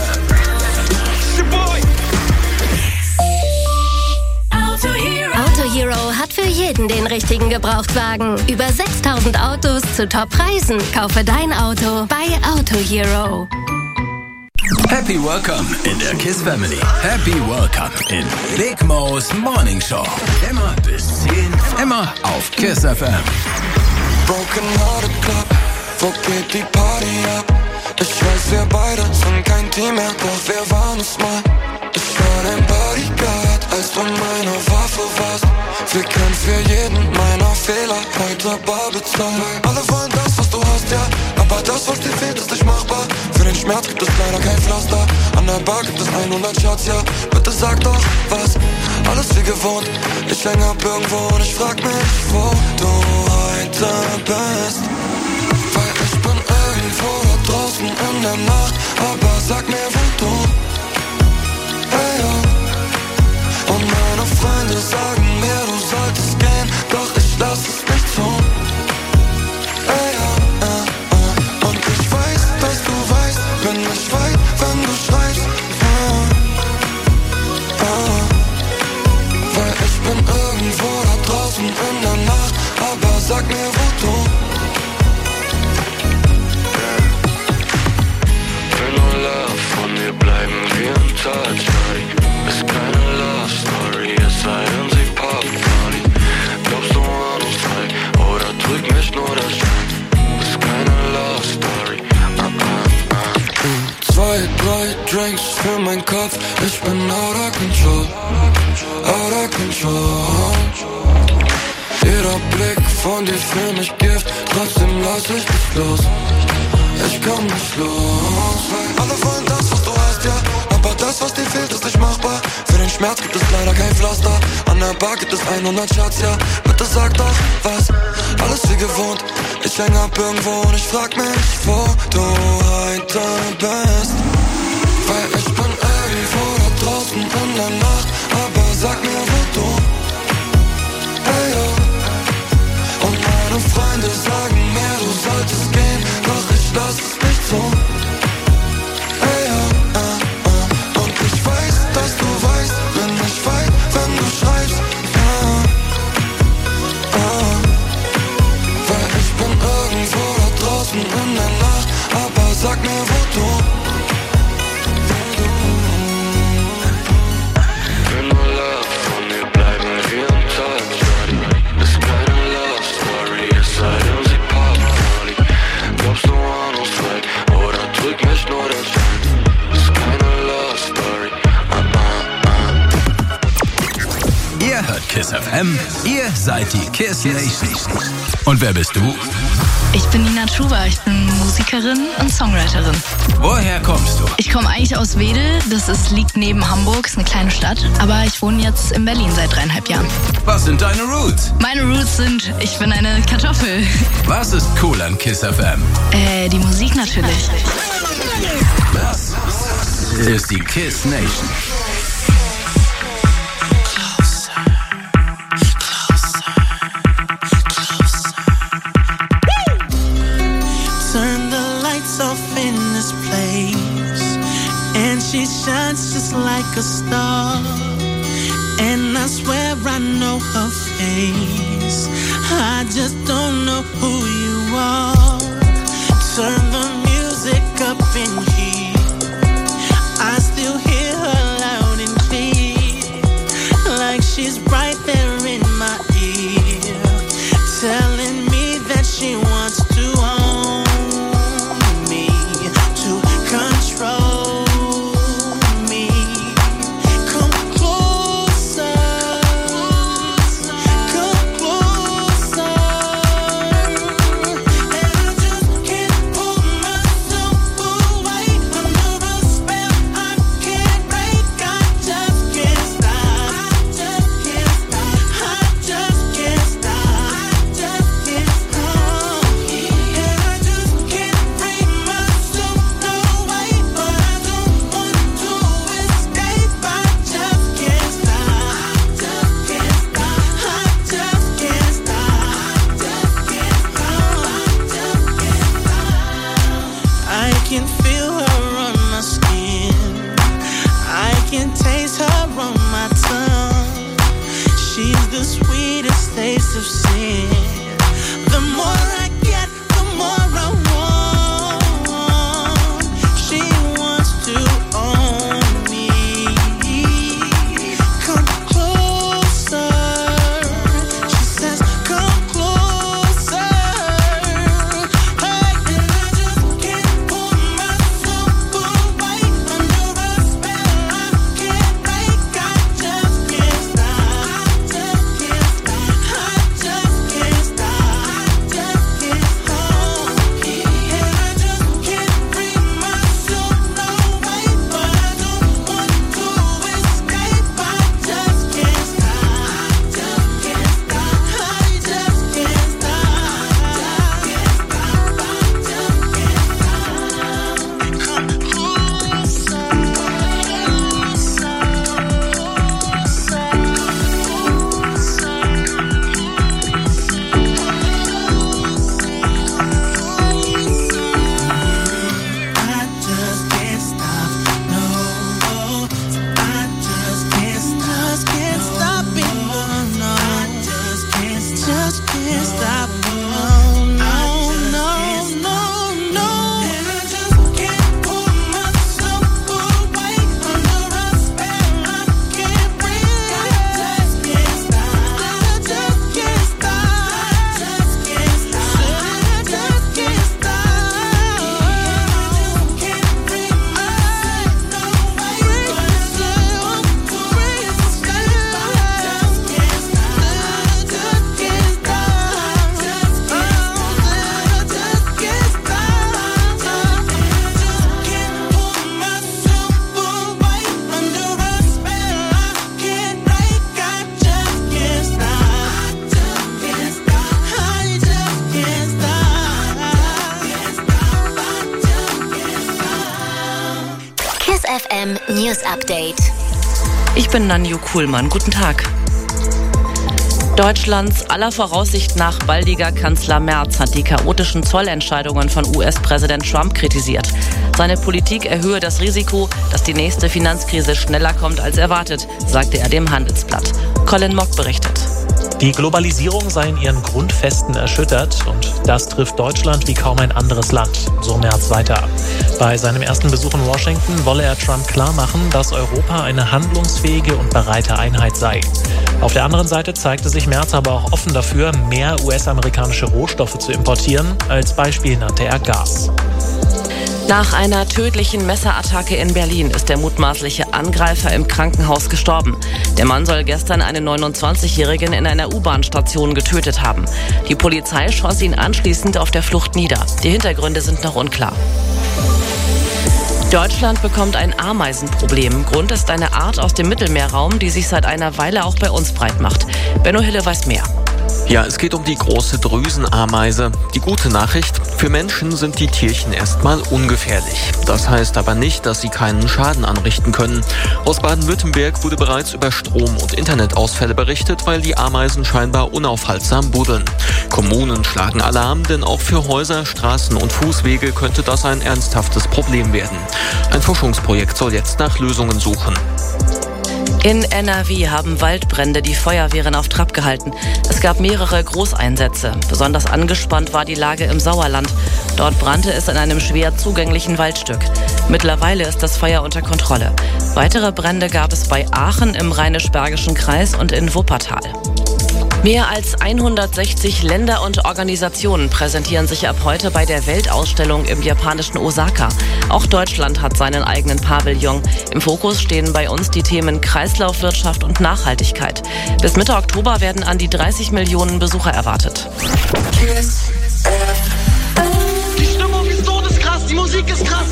Auto Hero hat für jeden den richtigen Gebrauchtwagen. Über 6.000 Autos zu Top-Preisen. Kaufe dein Auto bei Auto Hero. Happy Welcome in der Kiss Family. Happy Welcome in Big Mo's Morning Show. Immer bis 10. Immer auf Kiss FM. Broken Hearted Club, wo geht die Party ab? Ich weiß, wir beide sind kein Team mehr, doch wir waren es mal. Ich war dein Bodyguard, als du meine Waffe warst. Wir können für jeden meiner Fehler heute bar bezahlen. Alle wollen das, was du hast, ja, aber das, was dir fehlt, ist nicht machbar. Für den Schmerz gibt es leider kein Pflaster. An der Bar gibt es 100 Shots, ja, bitte sag doch was. Alles wie gewohnt, ich häng ab irgendwo und ich frag mich, wo du heute bist. Weil ich bin irgendwo da draußen in der Nacht, aber sag mir, wo du. Hey, yo. Und meine Freunde sagen mir, du solltest gehen, doch ich lass es nicht zu. Hey, yo. Und ich weiß, dass du weißt, bin ich weit, wenn du schreibst. Weil ich bin irgendwo da draußen in der Nacht, aber sag mir, wo du. Will nur Love, von dir bleiben wir im Touch. Ist keine Love Story, es sei denn sie Pop-Party. Glaubst du an uns zwei, oder trügt mich nur der Schein? Ist keine Love Story. 2, 3 Drinks für meinen Kopf, ich bin out of control. Out of control. Jeder Blick von dir für mich Gift, trotzdem lass ich dich los. Ich komm nicht los. Alle wollen das, was du hast, ja, aber das, was dir fehlt, ist nicht machbar. Für den Schmerz gibt es leider kein Pflaster. An der Bar gibt es 100 Shots, ja, bitte sag doch was. Alles wie gewohnt, ich häng ab irgendwo und ich frag mich, wo du heute bist. Weil ich bin irgendwo da draußen in der Nacht, aber sag mir, wo du. Hey, yo. Und meine Freunde sagen mir, du solltest gehen, doch ich lass es nicht zu. Hey, yo. Und ich weiß, dass du weißt, bin ich weit, wenn du schreibst. Weil ich bin irgendwo da draußen in der Nacht, aber sag mir, wo du. Will nur Love, von dir bleiben wir im Touch. Ist keine Love Story, es sei denn sie Pop-Party. Glaubst du an uns zwei, oder trügt mich nur der Schein? Ist keine Love Story. Ihr hört Kiss FM, ihr seid die Kiss Nation. Und wer bist du? Ich bin Nina Chuba, ich bin Musikerin und Songwriterin. Woher kommst du? Ich komme eigentlich aus Wedel, liegt neben Hamburg, ist eine kleine Stadt. Aber ich wohne jetzt in Berlin seit 3,5 Jahren. Was sind deine Roots? Meine Roots sind, ich bin eine Kartoffel. Was ist cool an Kiss FM? Die Musik natürlich. Das ist die Kiss Nation. Turn the lights off in this place, and she shines just like a star. And I swear I know her face, I just don't know who you are. Turn the music up in here, I still hear her loud and clear, like she's right there in my ear, telling me that she wants to own me, to control me. Come closer, come closer. And I just can't pull myself away under a spell I can't break. I just can't stop. I just can't stop. I just FM News Update. Ich bin Nanju Kuhlmann. Guten Tag. Deutschlands aller Voraussicht nach baldiger Kanzler Merz hat die chaotischen Zollentscheidungen von US-Präsident Trump kritisiert. Seine Politik erhöhe das Risiko, dass die nächste Finanzkrise schneller kommt als erwartet, sagte er dem Handelsblatt. Colin Mock berichtet. Die Globalisierung sei in ihren Grundfesten erschüttert und das trifft Deutschland wie kaum ein anderes Land, so Merz weiter. Bei seinem ersten Besuch in Washington wolle er Trump klarmachen, dass Europa eine handlungsfähige und bereite Einheit sei. Auf der anderen Seite zeigte sich Merz aber auch offen dafür, mehr US-amerikanische Rohstoffe zu importieren. Als Beispiel nannte er Gas. Nach einer tödlichen Messerattacke in Berlin ist der mutmaßliche Angreifer im Krankenhaus gestorben. Der Mann soll gestern einen 29-Jährigen in einer U-Bahn-Station getötet haben. Die Polizei schoss ihn anschließend auf der Flucht nieder. Die Hintergründe sind noch unklar. Deutschland bekommt ein Ameisenproblem. Grund ist eine Art aus dem Mittelmeerraum, die sich seit einer Weile auch bei uns breit macht. Benno Hille weiß mehr. Ja, es geht um die große Drüsenameise. Die gute Nachricht, für Menschen sind die Tierchen erstmal ungefährlich. Das heißt aber nicht, dass sie keinen Schaden anrichten können. Aus Baden-Württemberg wurde bereits über Strom- und Internetausfälle berichtet, weil die Ameisen scheinbar unaufhaltsam buddeln. Kommunen schlagen Alarm, denn auch für Häuser, Straßen und Fußwege könnte das ein ernsthaftes Problem werden. Ein Forschungsprojekt soll jetzt nach Lösungen suchen. In NRW haben Waldbrände die Feuerwehren auf Trab gehalten. Es gab mehrere Großeinsätze. Besonders angespannt war die Lage im Sauerland. Dort brannte es in einem schwer zugänglichen Waldstück. Mittlerweile ist das Feuer unter Kontrolle. Weitere Brände gab es bei Aachen im Rheinisch-Bergischen Kreis und in Wuppertal. Mehr als 160 Länder und Organisationen präsentieren sich ab heute bei der Weltausstellung im japanischen Osaka. Auch Deutschland hat seinen eigenen Pavillon. Im Fokus stehen bei uns die Themen Kreislaufwirtschaft und Nachhaltigkeit. Bis Mitte Oktober werden an die 30 Millionen Besucher erwartet. Die Stimmung ist todeskrass, die Musik ist krass.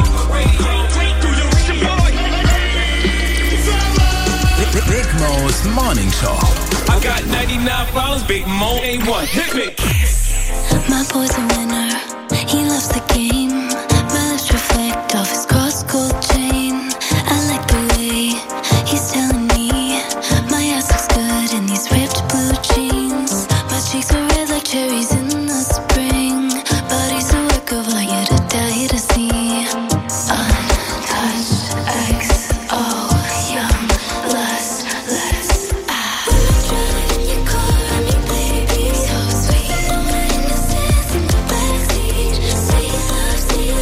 Big Mo's Morning Show. I got 99 problems, Big Mo ain't one. Hit me. My boy's a winner, he loves the game. My lips reflect off his cross-gold chain. I like the way he's telling me my ass looks good in these ripped blue jeans. My cheeks are red like cherries in the spring. Body's a work of art, yet a die to see. Untouched XO, young, lustless. Adrenaline in your car, I mean, baby, so sweet. No innocence in the backseat. Sweet love,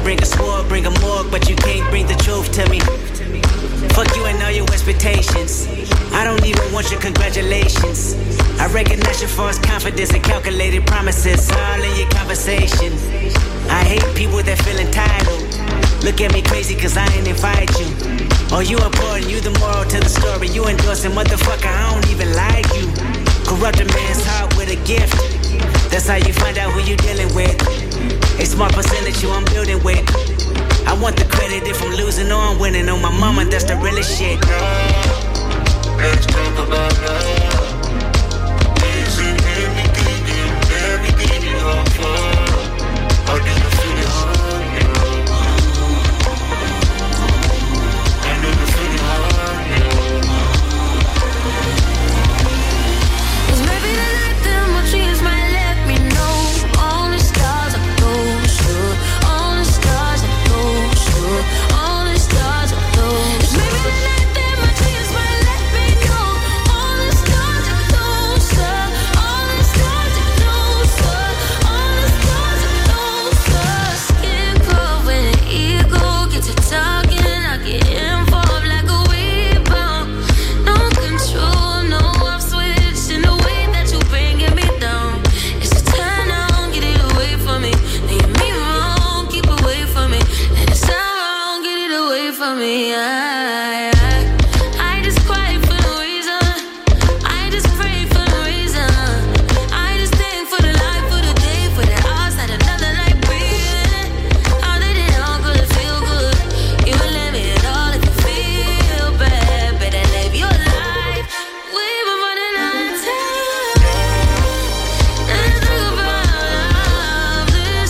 bring a sword, bring a morgue, but you can't bring the truth to me. Fuck you and all your expectations. I don't even want your congratulations. I recognize your false confidence and calculated promises all in your conversation. I hate people that feel entitled. Look at me crazy cause I ain't invite you. Oh, you important, you the moral to the story. You endorsing, motherfucker, I don't even like you. Corrupt a man's heart with a gift. That's how you find out who you dealing with. A small percentage you I'm building with. I want the credit if I'm losing or I'm winning. On my mama, that's the realest shit. Let's talk about love. Is it anything and everything you offer? Or do you feel it hard, you know? And do you feel it hard, you know? 'Cause maybe the night that my dreams might let me know. All the stars are closer. All the stars are closer. All the stars are closer. Maybe the night that my dreams might let me know. All the stars are closer. All the stars are closer. All the stars are closer. Skin cold when the ego gets to talking. I get involved like a weed bomb. No control, no off switch in the way that you bringing me down. It's a turn on, get it away from me. Then you mean wrong, keep away from me. And it's not wrong, get it away from me. I just quiet for no reason. I just pray for no reason. I just thank for the life, for the day, for the hours that another night breathing. All that it all could feel good. You will let me at all if you feel bad. Better live your life. We've been running out of time. Let's talk about love. This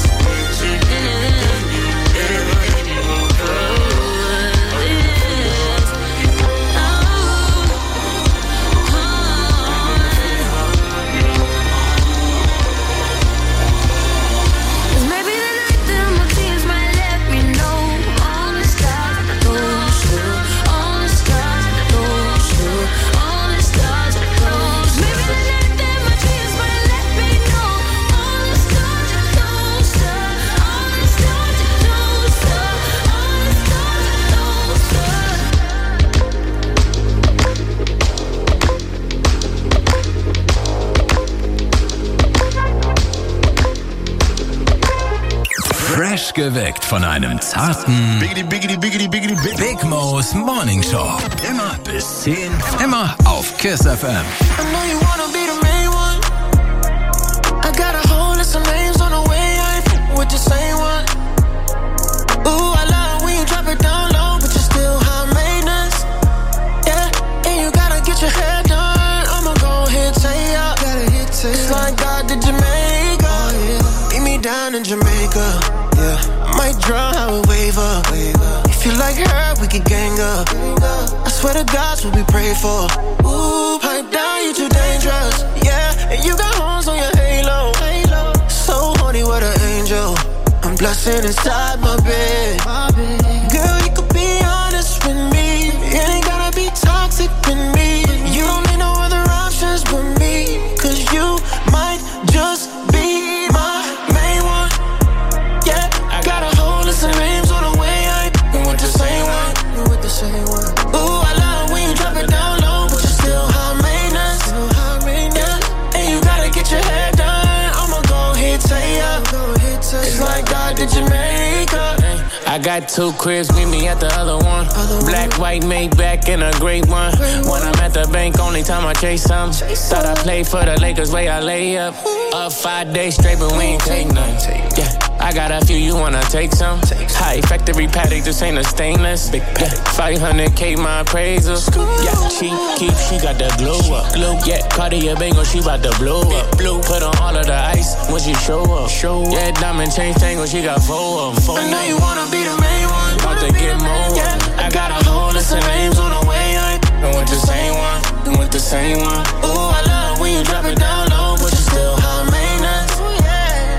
maybe the night that my dreams might let me know. All the stars are closer. All the stars are closer. All the stars are closer. Maybe the night that my dreams might let me know. All the stars are closer. All the stars are closer. All the Fresh geweckt von einem zarten Big Mo's Morning Show. Immer bis 10, immer auf Kiss FM. I know you wanna be the main one. I got a whole list of names on the way. I ain't with the same one. Ooh, I love when you drop it down low, but you're still high maintenance. Yeah, and you gotta get your hair done. I'ma go ahead, say up. It's like God did Jamaica. Meet me down in Jamaica. Yeah, I might draw how we wave up. If you like her, we could gang up. I swear to God's what we pray for. Ooh, pipe down, you too dangerous. Yeah, and you got horns on your halo. So horny, what an angel. I'm blushing inside my bed. Girl, you could be honest with me. It ain't gotta be toxic with me. You don't need no other options but me. 'Cause you might just be my main one. Yeah, I got a whole list of names on the way. I ain't with the same one. Ooh, I love when you drop it down low, but you're still high maintenance. Yeah, and you gotta get your hair done. I'ma go ahead, say up. It's like God did Jamaica. I got 2 cribs, meet me at the other one. Black, white, Maybach, and a great one. When I'm at the bank, only time I chase some. Thought I played for the Lakers, way I lay up. Up 5 days straight, but we ain't take none. Yeah, I got a few, you wanna take some? High factory paddock, this ain't a stainless. Yeah, 500K my appraisal. Yeah, she got the glow up. Yeah, Cartier Bango, she bout to blow up. Put on all of the ice when she show up. Yeah, diamond chain tangle, she got 4 of them. I know you wanna be the main one. About to get more. Yeah, I got a whole list of names on the way. I ain't with the same one. With the same one. Ooh, I love when you drop it down.